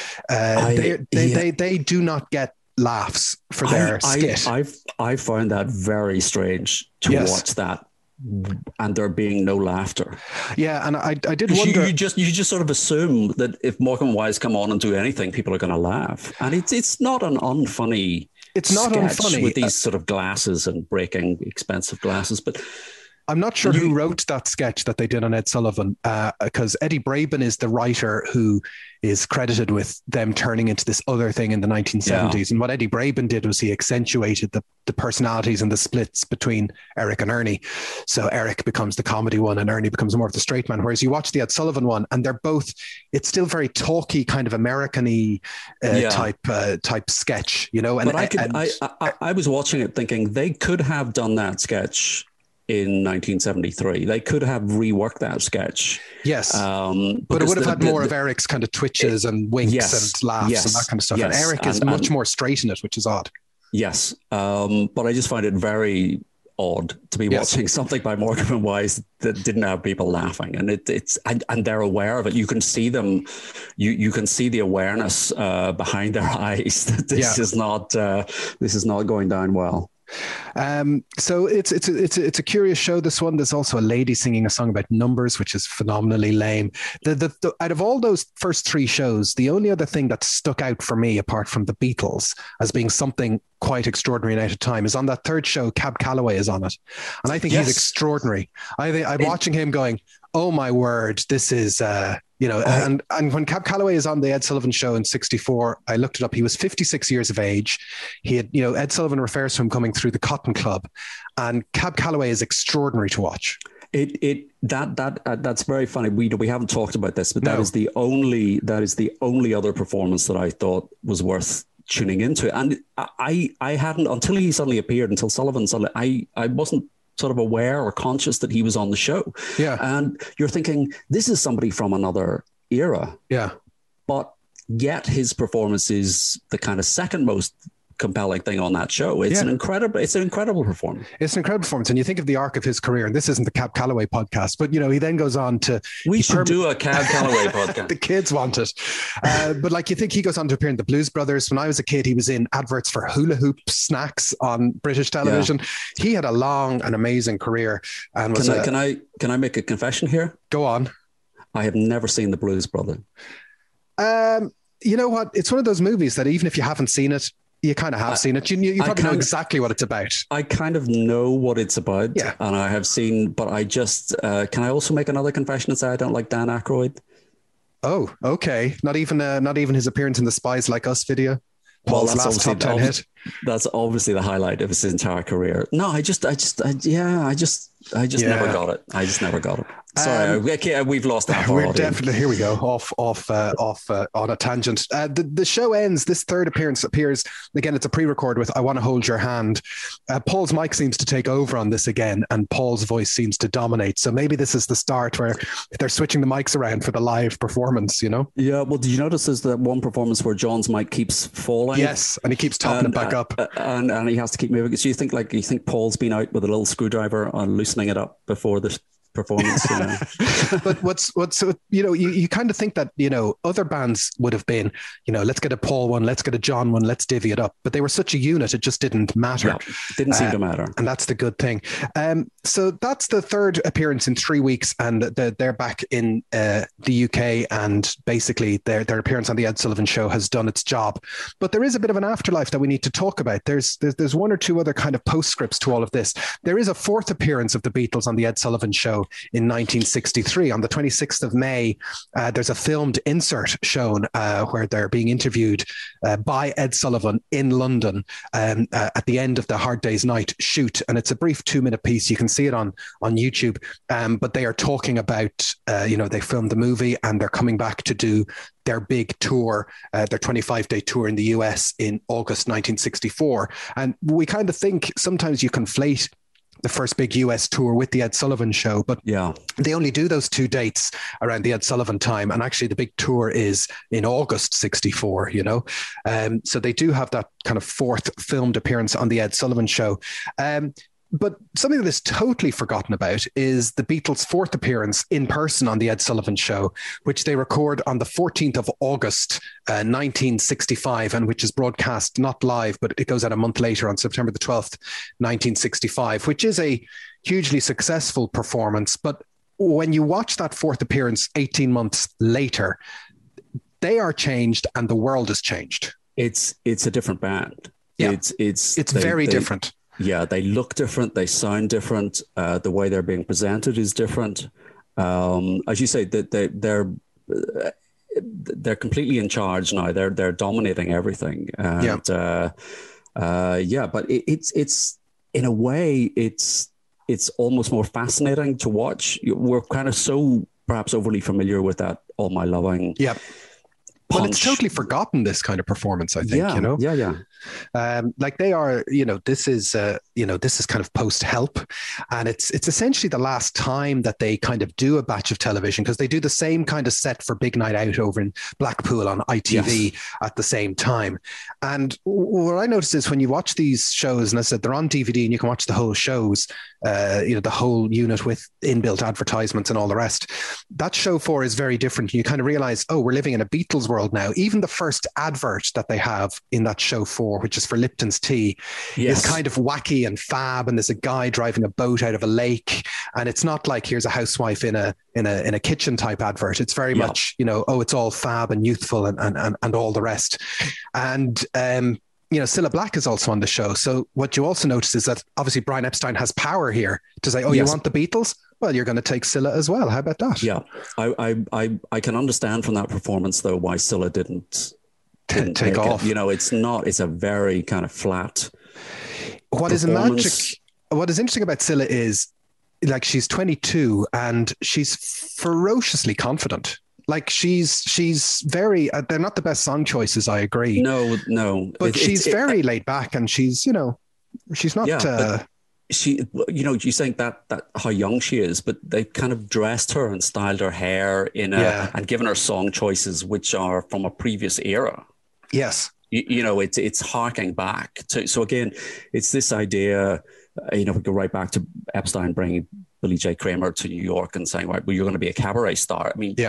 they do not get laughs for their skit. I found that very strange to watch that, and there being no laughter. Yeah, and I did wonder. You just sort of assume that if Morecambe and Wise come on and do anything, people are going to laugh, and it's not an unfunny. It's not unfunny with these sort of glasses and breaking expensive glasses, but. I'm not sure who wrote that sketch that they did on Ed Sullivan, because Eddie Braben is the writer who is credited with them turning into this other thing in the 1970s. Yeah. And what Eddie Braben did was he accentuated the personalities and the splits between Eric and Ernie. So Eric becomes the comedy one and Ernie becomes more of the straight man. Whereas you watch the Ed Sullivan one and they're both, it's still very talky, kind of American-y type sketch, you know? And, but I was watching it thinking they could have done that sketch in 1973. They could have reworked that sketch. Yes. But it would have had more of Eric's kind of twitches and winks and laughs and that kind of stuff. And Eric is much more straight in it, which is odd. Yes. But I just find it very odd to be watching something by Morecambe and Wise that didn't have people laughing. And and they're aware of it. You can see them, you can see the awareness behind their eyes that this is not going down well. So it's a curious show, this one. There's also a lady singing a song about numbers, which is phenomenally lame. The out of all those first three shows, the only other thing that stuck out for me, apart from the Beatles as being something quite extraordinary and out of time, is on that third show, Cab Calloway is on it, and I think he's extraordinary. I'm watching him going, oh my word, this is and when Cab Calloway is on the Ed Sullivan Show in 64, I looked it up. He was 56 years of age. He had, Ed Sullivan refers to him coming through the Cotton Club, and Cab Calloway is extraordinary to watch. That's very funny. We haven't talked about this, but that is the only other performance that I thought was worth tuning into. And I hadn't, until he suddenly appeared, until Sullivan suddenly, I wasn't sort of aware or conscious that he was on the show. Yeah. And you're thinking, this is somebody from another era. Yeah. But yet his performance is the kind of second most compelling thing on that show. It's an incredible performance. It's an incredible performance. And you think of the arc of his career, and this isn't the Cab Calloway podcast, but he then goes on to... We should do a Cab Calloway podcast. The kids want it. But you think he goes on to appear in the Blues Brothers. When I was a kid, he was in adverts for hula hoop snacks on British television. Yeah. He had a long and amazing career. And can I make a confession here? Go on. I have never seen the Blues Brothers. You know what? It's one of those movies that even if you haven't seen it, you kind of have seen it. You probably know exactly what it's about. I kind of know what it's about, and I have seen, but I just, can I also make another confession and say I don't like Dan Aykroyd? Oh, okay. Not even his appearance in the Spies Like Us video? Paul's last top 10 hit? That's obviously the highlight of his entire career. No, I just never got it. I just never got it. Sorry, we've lost that. We're definitely, here we go, off on a tangent. The show ends. This third appearance appears again. It's a pre-record with "I Want to Hold Your Hand." Paul's mic seems to take over on this again, and Paul's voice seems to dominate. So maybe this is the start where they're switching the mics around for the live performance. Yeah. Well, did you notice there's that one performance where John's mic keeps falling? Yes, and he keeps topping it back up, and he has to keep moving. So you think Paul's been out with a little screwdriver and loosening it up before this performance. You know? But what's you kind of think that, other bands would have been, let's get a Paul one, let's get a John one, let's divvy it up. But they were such a unit, it just didn't matter. Yeah, it didn't seem to matter. And that's the good thing. So that's the third appearance in 3 weeks, and they're back in the UK, and basically their appearance on the Ed Sullivan Show has done its job. But there is a bit of an afterlife that we need to talk about. There's one or two other kind of postscripts to all of this. There is a fourth appearance of the Beatles on the Ed Sullivan Show in 1963. On the 26th of May, there's a filmed insert shown where they're being interviewed by Ed Sullivan in London at the end of the Hard Day's Night shoot. And it's a brief 2-minute piece. You can see it on YouTube. But they are talking about, they filmed the movie and they're coming back to do their big tour, their 25-day tour in the US in August 1964. And we kind of think sometimes you conflate the first big US tour with the Ed Sullivan Show, but they only do those 2 dates around the Ed Sullivan time. And actually the big tour is in August 64, so they do have that kind of fourth filmed appearance on the Ed Sullivan Show. But something that is totally forgotten about is the Beatles' fourth appearance in person on the Ed Sullivan Show, which they record on the 14th of August, 1965, and which is broadcast not live, but it goes out a month later on September the 12th, 1965, which is a hugely successful performance. But when you watch that fourth appearance 18 months later, they are changed and the world has changed. It's a different band. Yeah. It's very different. Yeah, they look different. They sound different. The way they're being presented is different. As you say, that they're completely in charge now. They're dominating everything. And, but it's in a way it's almost more fascinating to watch. We're kind of so perhaps overly familiar with that All My Loving. Yeah. Well, it's totally forgotten, this kind of performance, I think, like they are, this is kind of post-Help, and it's essentially the last time that they kind of do a batch of television, because they do the same kind of set for Big Night Out over in Blackpool on ITV at the same time. And what I noticed is when you watch these shows, and I said they're on DVD and you can watch the whole shows, the whole unit with inbuilt advertisements and all the rest, that show 4 is very different. You kind of realize, we're living in a Beatles world now. Even the first advert that they have in that show 4, which is for Lipton's tea, is kind of wacky and fab, and there's a guy driving a boat out of a lake, and it's not like here's a housewife in a kitchen type advert. It's very much it's all fab and youthful and all the rest. And Cilla Black is also on the show. So what you also notice is that obviously Brian Epstein has power here to say, you want the Beatles? Well, you're going to take Cilla as well. How about that? Yeah, I can understand from that performance though why Cilla didn't take off. It's a very kind of flat. What is interesting about Cilla is, like, she's 22 and she's ferociously confident. Like she's very, they're not the best song choices, I agree. No. But she's very laid back, and she's not... you think that how young she is, but they kind of dressed her and styled her hair and given her song choices, which are from a previous era. Yes. It's harking back to, so again, it's this idea, we go right back to Epstein bringing Billy J. Kramer to New York and saying, right, well, you're going to be a cabaret star. I mean,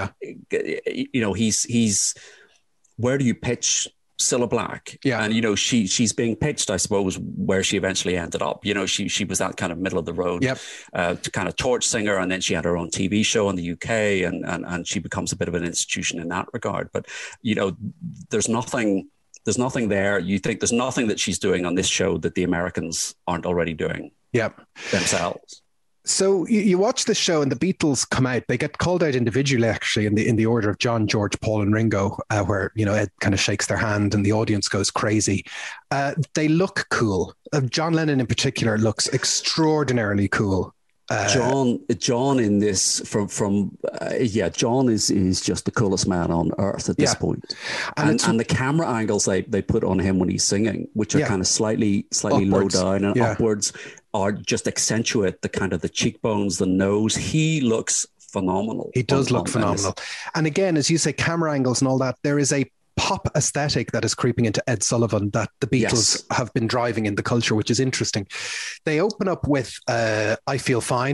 he's where do you pitch Cilla Black? Yeah. And, she's being pitched, I suppose, where she eventually ended up. She was that kind of middle of the road to kind of torch singer. And then she had her own TV show in the UK and she becomes a bit of an institution in that regard. But, there's nothing there. You think there's nothing that she's doing on this show that the Americans aren't already doing themselves. So you watch the show and the Beatles come out. They get called out individually, actually, in the order of John, George, Paul and Ringo, where, Ed kind of shakes their hand and the audience goes crazy. They look cool. John Lennon in particular looks extraordinarily cool. John in this John is just the coolest man on earth at this point. And the camera angles they put on him when he's singing, which are kind of slightly upwards, low down and upwards, are just accentuate the kind of the cheekbones, the nose. He looks phenomenal. He does look phenomenal. And again, as you say, camera angles and all that, there is a pop aesthetic that is creeping into Ed Sullivan that the Beatles have been driving in the culture, which is interesting. They open up with I Feel Fine,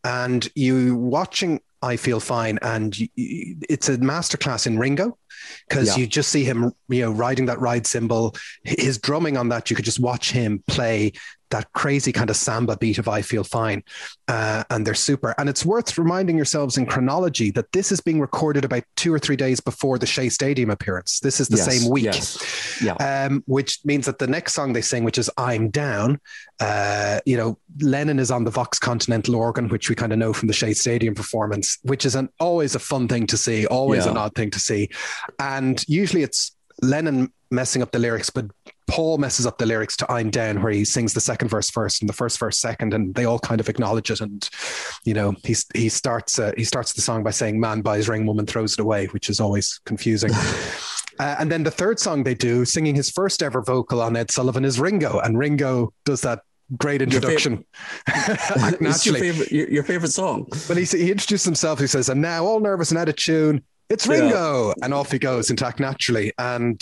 and you watching I Feel Fine, and it's a masterclass in Ringo, because you just see him, riding that ride cymbal, his drumming on that. You could just watch him play that crazy kind of samba beat of I Feel Fine. And they're super. And it's worth reminding yourselves in chronology that this is being recorded about 2 or 3 days before the Shea Stadium appearance. This is the same week, which means that the next song they sing, which is I'm Down, Lennon is on the Vox Continental organ, which we kind of know from the Shea Stadium performance, which is always a fun thing to see, always an odd thing to see. And usually it's Lennon messing up the lyrics, but Paul messes up the lyrics to I'm Down, where he sings the second verse first and the first verse second, and they all kind of acknowledge it. And, he starts the song by saying, man buys ring, woman throws it away, which is always confusing. And then the third song they do, singing his first ever vocal on Ed Sullivan, is Ringo. And Ringo does that great introduction. Naturally. Your favorite song? Well, he introduced himself. He says, and now all nervous and out of tune, it's Ringo. And off he goes into Act Naturally. And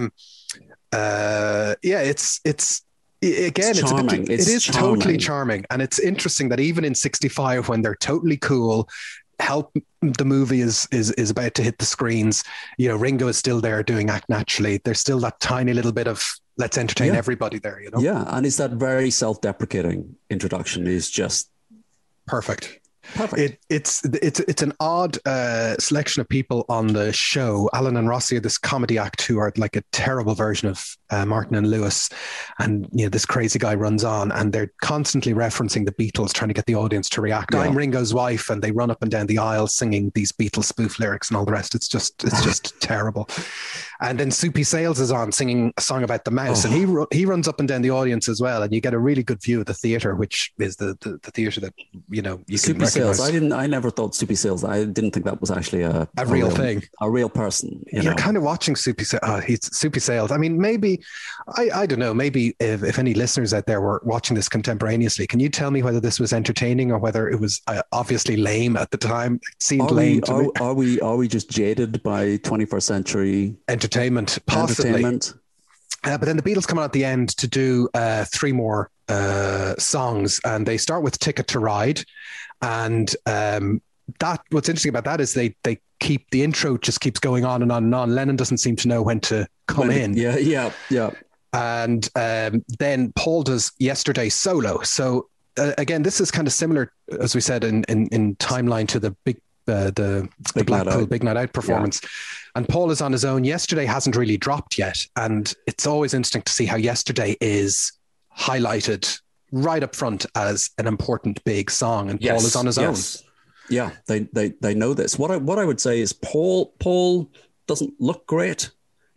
it's totally charming. And it's interesting that even in 65, when they're totally cool, Help, the movie is about to hit the screens, Ringo is still there doing Act Naturally. There's still that tiny little bit of let's entertain everybody there, and it's that very self-deprecating introduction is just perfect. It's an odd selection of people on the show. Alan and Rossi are this comedy act who are like a terrible version of Martin and Lewis, and this crazy guy runs on, and they're constantly referencing the Beatles, trying to get the audience to react. I'm Ringo's wife, and they run up and down the aisle singing these Beatles spoof lyrics and all the rest. It's just terrible. And then Soupy Sales is on singing a song about the mouse, and he runs up and down the audience as well, and you get a really good view of the theater, which is the theater that you Soupy Sales. I never thought Soupy Sales. I didn't think that was actually a real thing, a real person. You're kind of watching Soupy Sales. Soupy Sales. I mean, maybe I don't know. Maybe if any listeners out there were watching this contemporaneously, can you tell me whether this was entertaining or whether it was obviously lame at the time? It seemed lame to me. Are we just jaded by 21st century entertainment? Possibly. But then the Beatles come on at the end to do 3 more songs, and they start with Ticket to Ride. And what's interesting about that is they keep the intro just keeps going on and on and on. Lennon doesn't seem to know when to come in. Yeah. And then Paul does Yesterday solo. So again, this is kind of similar, as we said, in timeline to the the Blackpool Big Night Out performance. Yeah. And Paul is on his own. Yesterday hasn't really dropped yet. And it's always interesting to see how Yesterday is highlighted right up front as an important big song. And Paul is on his own. Yeah, they know this. What I would say is Paul doesn't look great.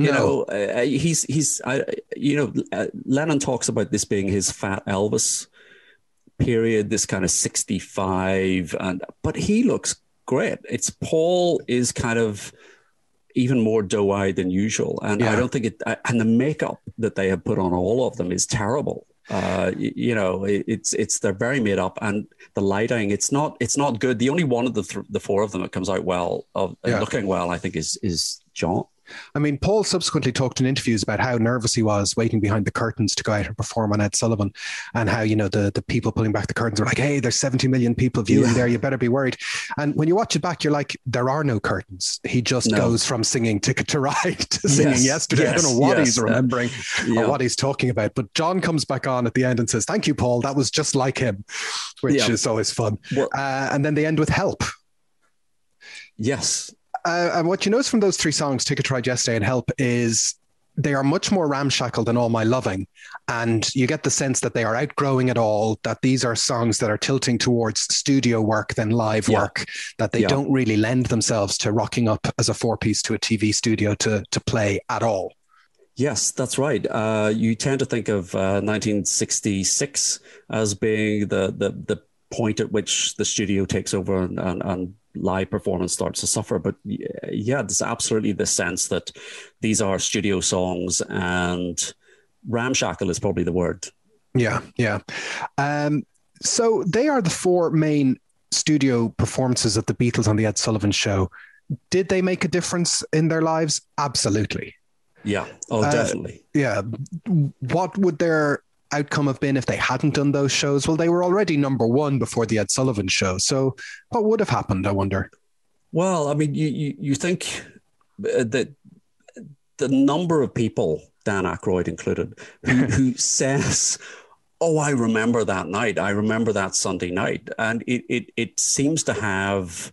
Lennon talks about this being his fat Elvis period, this kind of 65, but he looks great. It's Paul is kind of even more doe-eyed than usual, and I don't think and the makeup that they have put on all of them is terrible. It's they're very made up, and the lighting it's not good. The only one of the 4 of them that comes out well looking well, I think, is John. I mean, Paul subsequently talked in interviews about how nervous he was waiting behind the curtains to go out and perform on Ed Sullivan, and how, the people pulling back the curtains were like, hey, there's 70 million people viewing there, you better be worried. And when you watch it back, you're like, there are no curtains. He just goes from singing Ticket to Ride to singing Yesterday. I don't know what he's remembering or what he's talking about. But John comes back on at the end and says, thank you, Paul. That was just like him, which is always fun. Well, and then they end with Help. Yes. And what you notice from those 3 songs, Ticket to Ride, Yesterday and Help, is they are much more ramshackle than All My Loving. And you get the sense that they are outgrowing it all, that these are songs that are tilting towards studio work than live work, that they don't really lend themselves to rocking up as a 4-piece to a TV studio to play at all. Yes, that's right. You tend to think of 1966 as being the point at which the studio takes over and live performance starts to suffer. But there's absolutely the sense that these are studio songs, and ramshackle is probably the word. Yeah. So they are the 4 main studio performances of the Beatles on the Ed Sullivan Show. Did they make a difference in their lives? Absolutely. Yeah. Oh, definitely. What would their outcome have been if they hadn't done those shows? Well, they were already number one before the Ed Sullivan Show. So what would have happened, I wonder? Well, I mean, you think that the number of people, Dan Aykroyd included, who says, oh, I remember that night. I remember that Sunday night. And it seems to have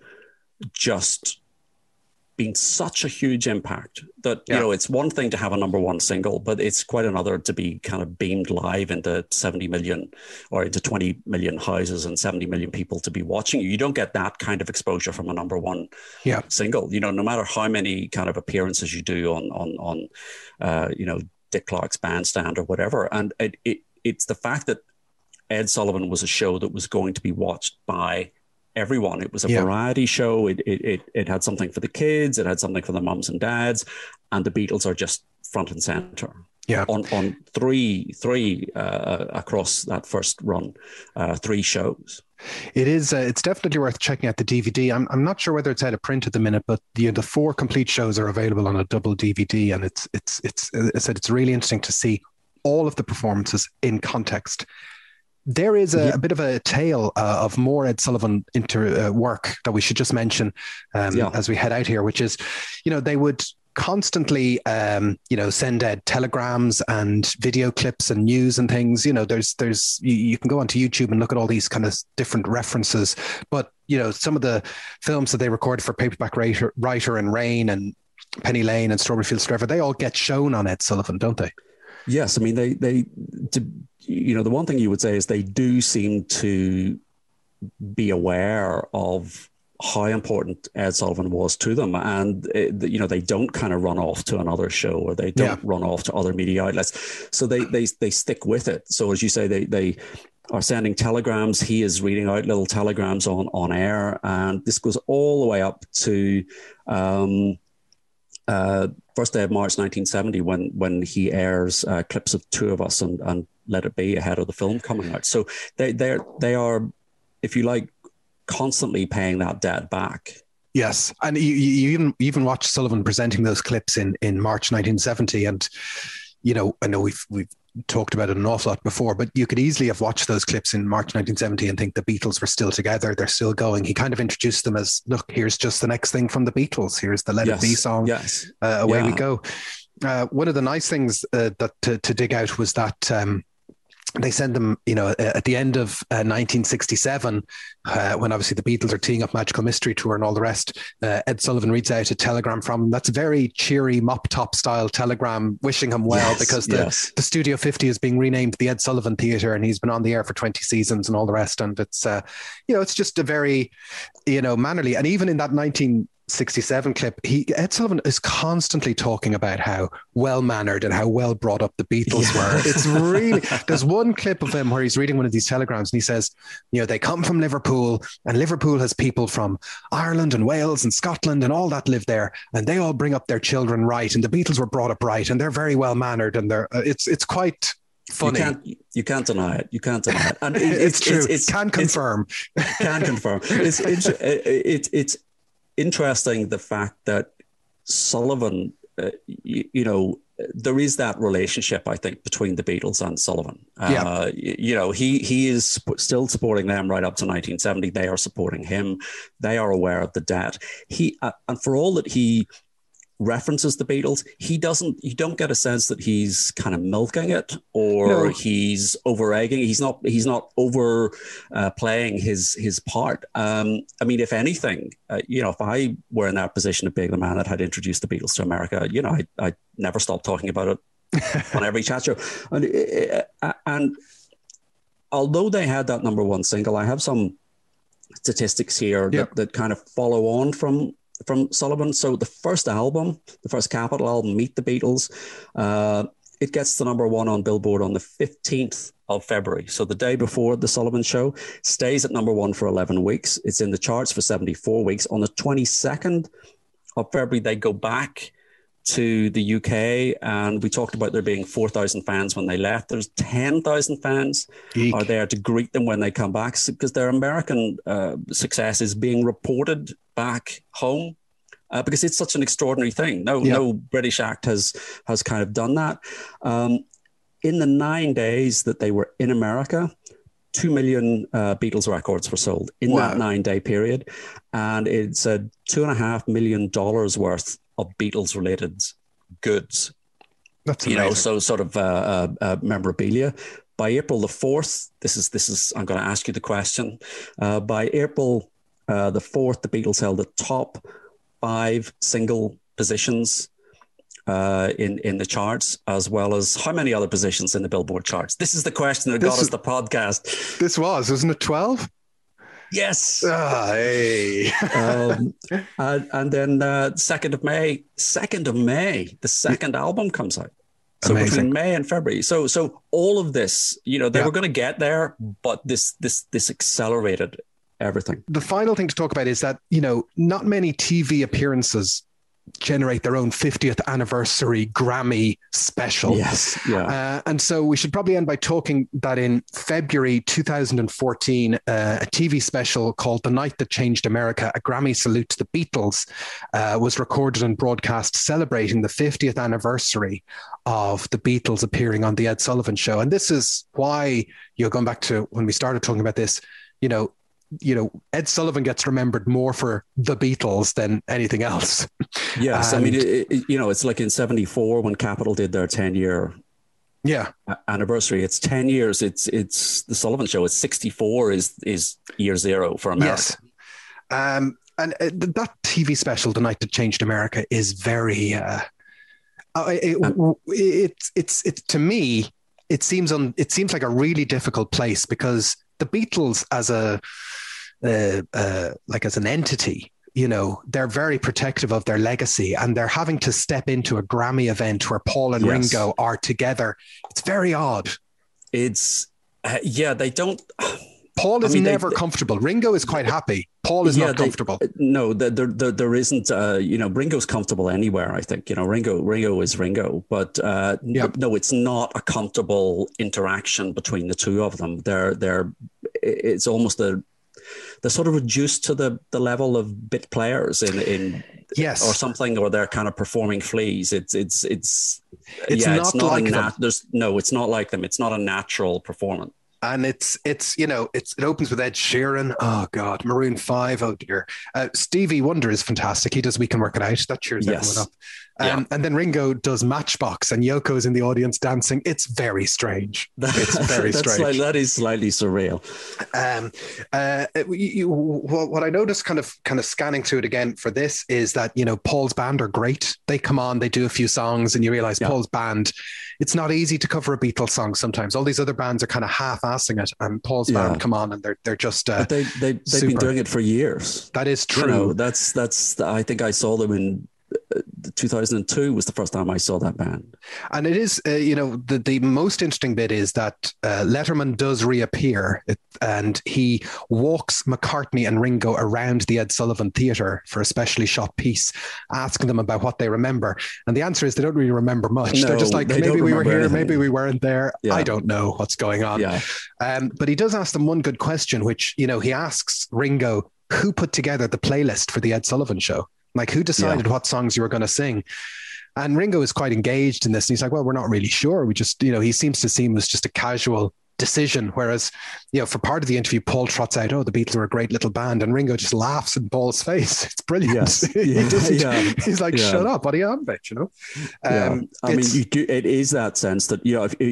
just been such a huge impact that, you know, it's one thing to have a number one single, but it's quite another to be kind of beamed live into 70 million or into 20 million houses and 70 million people to be watching you. You don't get that kind of exposure from a number one single, you know, no matter how many kind of appearances you do on you know, Dick Clark's Bandstand or whatever. And it's the fact that Ed Sullivan was a show that was going to be watched by everyone. It was a variety show. It had something for the kids. It had something for the mums and dads, and the Beatles are just front and center. Yeah, on three across that first run, 3 shows. It is. It's definitely worth checking out the DVD. I'm not sure whether it's out of print at the minute, but the 4 complete shows are available on a double DVD, and it's I said it's really interesting to see all of the performances in context. There is a bit of a tale of more Ed Sullivan work that we should just mention as we head out here, which is, you know, they would constantly, you know, send Ed telegrams and video clips and news and things. You know, there's you can go onto YouTube and look at all these kind of different references. But, you know, some of the films that they recorded for Paperback Writer and Rain and Penny Lane and Strawberry Fields Forever, they all get shown on Ed Sullivan, don't they? Yes, I mean they you know, the one thing you would say is they do seem to be aware of how important Ed Sullivan was to them, and you know, they don't kind of run off to another show or they don't run off to other media outlets. So they stick with it. So as you say, they are sending telegrams. He is reading out little telegrams on air, and this goes all the way up to first day of March 1970 when he airs clips of Two of Us and Let It Be ahead of the film coming out. So they are, if you like, constantly paying that debt back. Yes, and you even watch Sullivan presenting those clips in March 1970, and you know, I know we've talked about it an awful lot before, but you could easily have watched those clips in March 1970 and think the Beatles were still together, they're still going. He kind of introduced them as, look, here's just the next thing from the Beatles. Here's the Let It Be song. Yes. Away we go. One of the nice things that to dig out was that they send them, you know, at the end of 1967, when obviously the Beatles are teeing up Magical Mystery Tour and all the rest, Ed Sullivan reads out a telegram from him. That's a very cheery mop top style telegram wishing him well, because the Studio 50 is being renamed the Ed Sullivan Theatre, and he's been on the air for 20 seasons and all the rest. And it's, you know, it's just a very, you know, mannerly. And even in that 1967 clip, Ed Sullivan is constantly talking about how well-mannered and how well brought up the Beatles were. It's really, there's one clip of him where he's reading one of these telegrams and he says, you know, they come from Liverpool, and Liverpool has people from Ireland and Wales and Scotland and all that live there, and they all bring up their children right, and the Beatles were brought up right, and they're very well-mannered, and they're it's quite funny. You can't deny it. You can't deny it. And it's true. Can confirm. It's interesting, the fact that Sullivan, you know, there is that relationship, I think, between the Beatles and Sullivan. You know, he is still supporting them right up to 1970. They are supporting him. They are aware of the debt. And for all that he references the Beatles, you don't get a sense that he's kind of milking it or he's over egging. He's not over playing his part. I mean, if anything, you know, if I were in that position of being the man that had introduced the Beatles to America, you know, I never stopped talking about it on every chat show. And although they had that number one single, I have some statistics here that kind of follow on from Sullivan. So the first album, the first Capitol album, Meet the Beatles, it gets to number one on Billboard on the 15th of February. So the day before the Sullivan Show, stays at number one for 11 weeks. It's in the charts for 74 weeks. On the 22nd of February, they go back to the UK, and we talked about there being 4,000 fans when they left. There's 10,000 fans are there to greet them when they come back, because their American success is being reported back home, because it's such an extraordinary thing. No British act has kind of done that. in the 9 days that they were in America, 2 million Beatles records were sold in that 9-day period. And it's a $2.5 million worth of Beatles related goods. That's amazing. So sort of memorabilia. By April the 4th, this is, I'm going to ask you the question. By April the 4th, the Beatles held the top 5 single positions in the charts, as well as how many other positions in the Billboard charts? This is the question that got us the podcast. This wasn't it 12? Yes. Hey. And then 2nd of May, the second album comes out. So Amazing. Between May and February. So all of this, they were going to get there, but this accelerated everything. The final thing to talk about is that, not many TV appearances generate their own 50th anniversary Grammy special. Yes. Yeah. And so we should probably end by talking that in February 2014, a TV special called The Night That Changed America, a Grammy salute to the Beatles, was recorded and broadcast celebrating the 50th anniversary of the Beatles appearing on the Ed Sullivan Show. And this is why, going back to when we started talking about this, Ed Sullivan gets remembered more for the Beatles than anything else. Yes. I mean, it's like in 74 when Capitol did their 10-year anniversary. It's 10 years. It's the Sullivan Show. It's 64 is year zero for America. Yes. And that TV special, The Night That Changed America, is very, it's to me, it seems like a really difficult place, because the Beatles as as an entity, they're very protective of their legacy, and they're having to step into a Grammy event where Paul and Ringo are together. It's very odd. It's they don't. Paul is never comfortable. Ringo is quite happy. Paul is not comfortable. No, there isn't. Ringo's comfortable anywhere. I think Ringo is Ringo, but no, it's not a comfortable interaction between the two of them. It's almost they're sort of reduced to the level of bit players in yes, or something, or they're kind of performing fleas. It's not like them. It's not like them. It's not a natural performance. And it opens with Ed Sheeran. Oh God, Maroon 5. Oh dear. Stevie Wonder is fantastic. He does We Can Work It Out. That cheers everyone up. And then Ringo does Matchbox, and Yoko's in the audience dancing. It's very strange. It's very strange. That is slightly surreal. What I noticed kind of scanning through it again for this is that, Paul's band are great. They come on, they do a few songs, and you realize Paul's band, it's not easy to cover a Beatles song sometimes. All these other bands are kind of half-assing it, and Paul's band come on, and they're just but they've been doing it for years. That is true. That's I think I saw them in 2002 was the first time I saw that band. And it is, the most interesting bit is that Letterman does reappear, and he walks McCartney and Ringo around the Ed Sullivan Theatre for a specially shot piece, asking them about what they remember. And the answer is they don't really remember much. No, they're just like, maybe we were here, anything. Maybe we weren't there. Yeah. I don't know what's going on. Yeah. But he does ask them one good question, which, he asks Ringo, who put together the playlist for the Ed Sullivan Show? Like, who decided what songs you were going to sing? And Ringo is quite engaged in this. And he's like, well, we're not really sure. We just, he seems to seem as just a casual decision. Whereas, for part of the interview, Paul trots out, the Beatles are a great little band. And Ringo just laughs in Paul's face. It's brilliant. Yes. He's like, shut up. What are you on about, I mean, it is that sense that,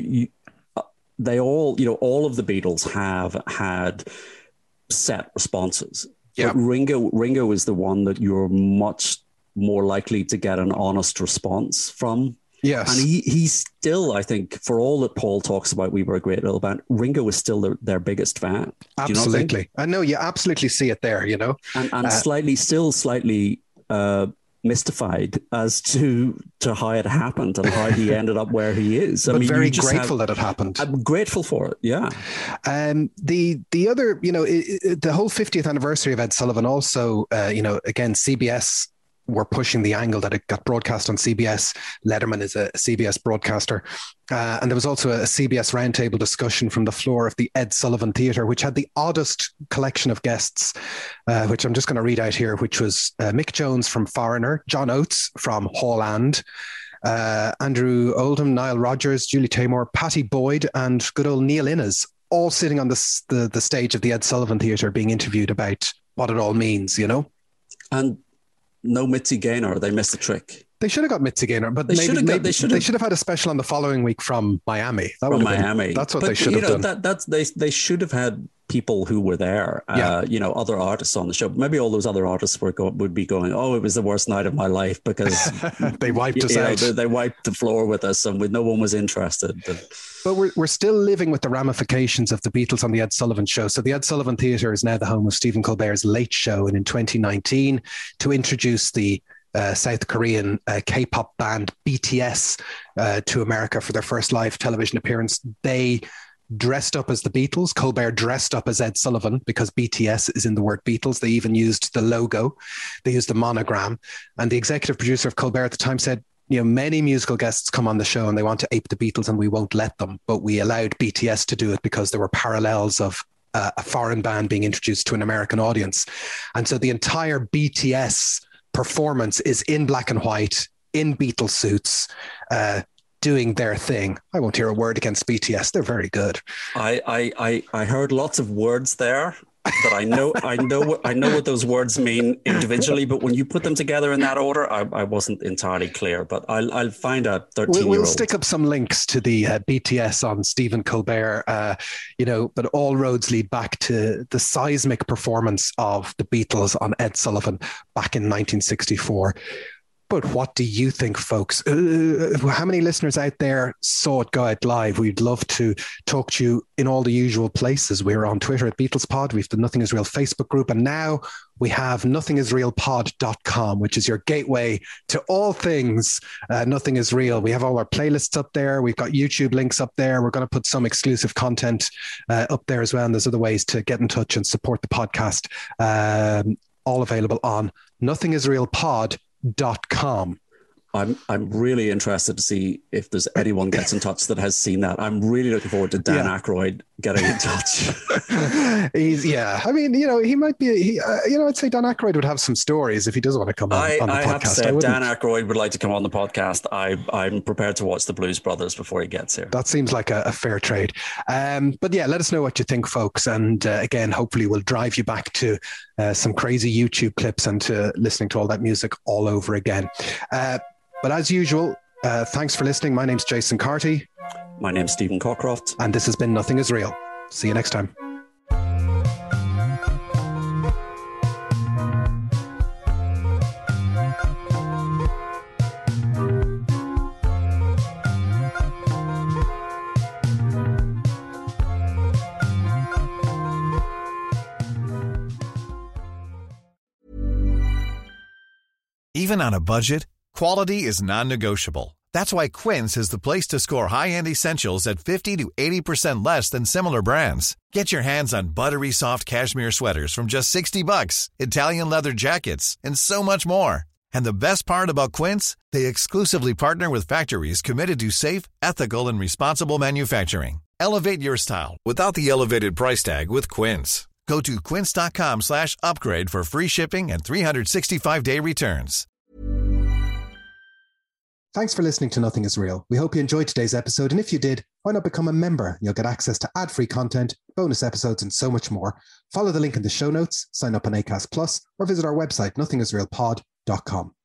they all of the Beatles have had set responses. Yeah. But Ringo is the one that you're much more likely to get an honest response from. Yes. And he's still, I think, for all that Paul talks about, we were a great little band, Ringo is still their biggest fan. Absolutely. I know, you absolutely see it there, And slightly mystified as to how it happened and how he ended up where he is. But very grateful that it happened. I'm grateful for it. Yeah. The other, the whole 50th anniversary of Ed Sullivan also, again, CBS were pushing the angle that it got broadcast on CBS. Letterman is a CBS broadcaster. And there was also a CBS roundtable discussion from the floor of the Ed Sullivan Theatre, which had the oddest collection of guests, which I'm just going to read out here, which was Mick Jones from Foreigner, John Oates from Hall And, Andrew Oldham, Niall Rogers, Julie Taymor, Patty Boyd, and good old Neil Innes, all sitting on the stage of the Ed Sullivan Theatre being interviewed about what it all means, you know? And no Mitzi Gaynor, they missed the trick. They should have got Mitzi Gaynor, but they should have had a special on the following week from Miami. That's what they should have done. They should have had people who were there, other artists on the show. Maybe all those other artists would be going, oh, it was the worst night of my life because they wiped us out. They wiped the floor with us and no one was interested. But we're still living with the ramifications of the Beatles on the Ed Sullivan Show. So the Ed Sullivan Theatre is now the home of Stephen Colbert's Late Show. And in 2019, to introduce the South Korean K-pop band BTS to America for their first live television appearance, they dressed up as the Beatles. Colbert dressed up as Ed Sullivan because BTS is in the word Beatles. They even used the logo. They used the monogram. And the executive producer of Colbert at the time said, many musical guests come on the show and they want to ape the Beatles and we won't let them. But we allowed BTS to do it because there were parallels of a foreign band being introduced to an American audience. And so the entire BTS performance is in black and white, in Beatles suits, doing their thing. I won't hear a word against BTS. They're very good. I heard lots of words there that I know what those words mean individually, but when you put them together in that order, I wasn't entirely clear. But I'll find a 13-year-old. We'll stick up some links to the BTS on Stephen Colbert. But all roads lead back to the seismic performance of the Beatles on Ed Sullivan back in 1964. But what do you think, folks? How many listeners out there saw it go out live? We'd love to talk to you in all the usual places. We're on Twitter at BeatlesPod. We've the Nothing Is Real Facebook group. And now we have nothingisrealpod.com, which is your gateway to all things Nothing Is Real. We have all our playlists up there. We've got YouTube links up there. We're going to put some exclusive content up there as well. And there's other ways to get in touch and support the podcast. All available on nothingisrealpod.com. I'm really interested to see if there's anyone gets in touch that has seen that. I'm really looking forward to Dan Aykroyd getting in touch. He might be. I'd say Dan Aykroyd would have some stories if he does want to come on the podcast. I have to say, if Dan Aykroyd would like to come on the podcast, I'm prepared to watch the Blues Brothers before he gets here. That seems like a fair trade. But yeah, let us know what you think, folks. And again, hopefully we'll drive you back to some crazy YouTube clips and to listening to all that music all over again. But as usual, thanks for listening. My name's Jason Carty. My name's Stephen Cockcroft. And this has been Nothing Is Real. See you next time. Even on a budget, quality is non-negotiable. That's why Quince is the place to score high-end essentials at 50 to 80% less than similar brands. Get your hands on buttery soft cashmere sweaters from just $60, Italian leather jackets, and so much more. And the best part about Quince, they exclusively partner with factories committed to safe, ethical, and responsible manufacturing. Elevate your style without the elevated price tag with Quince. Go to quince.com/upgrade for free shipping and 365-day returns. Thanks for listening to Nothing Is Real. We hope you enjoyed today's episode. And if you did, why not become a member? You'll get access to ad-free content, bonus episodes, and so much more. Follow the link in the show notes, sign up on Acast Plus, or visit our website, nothingisrealpod.com.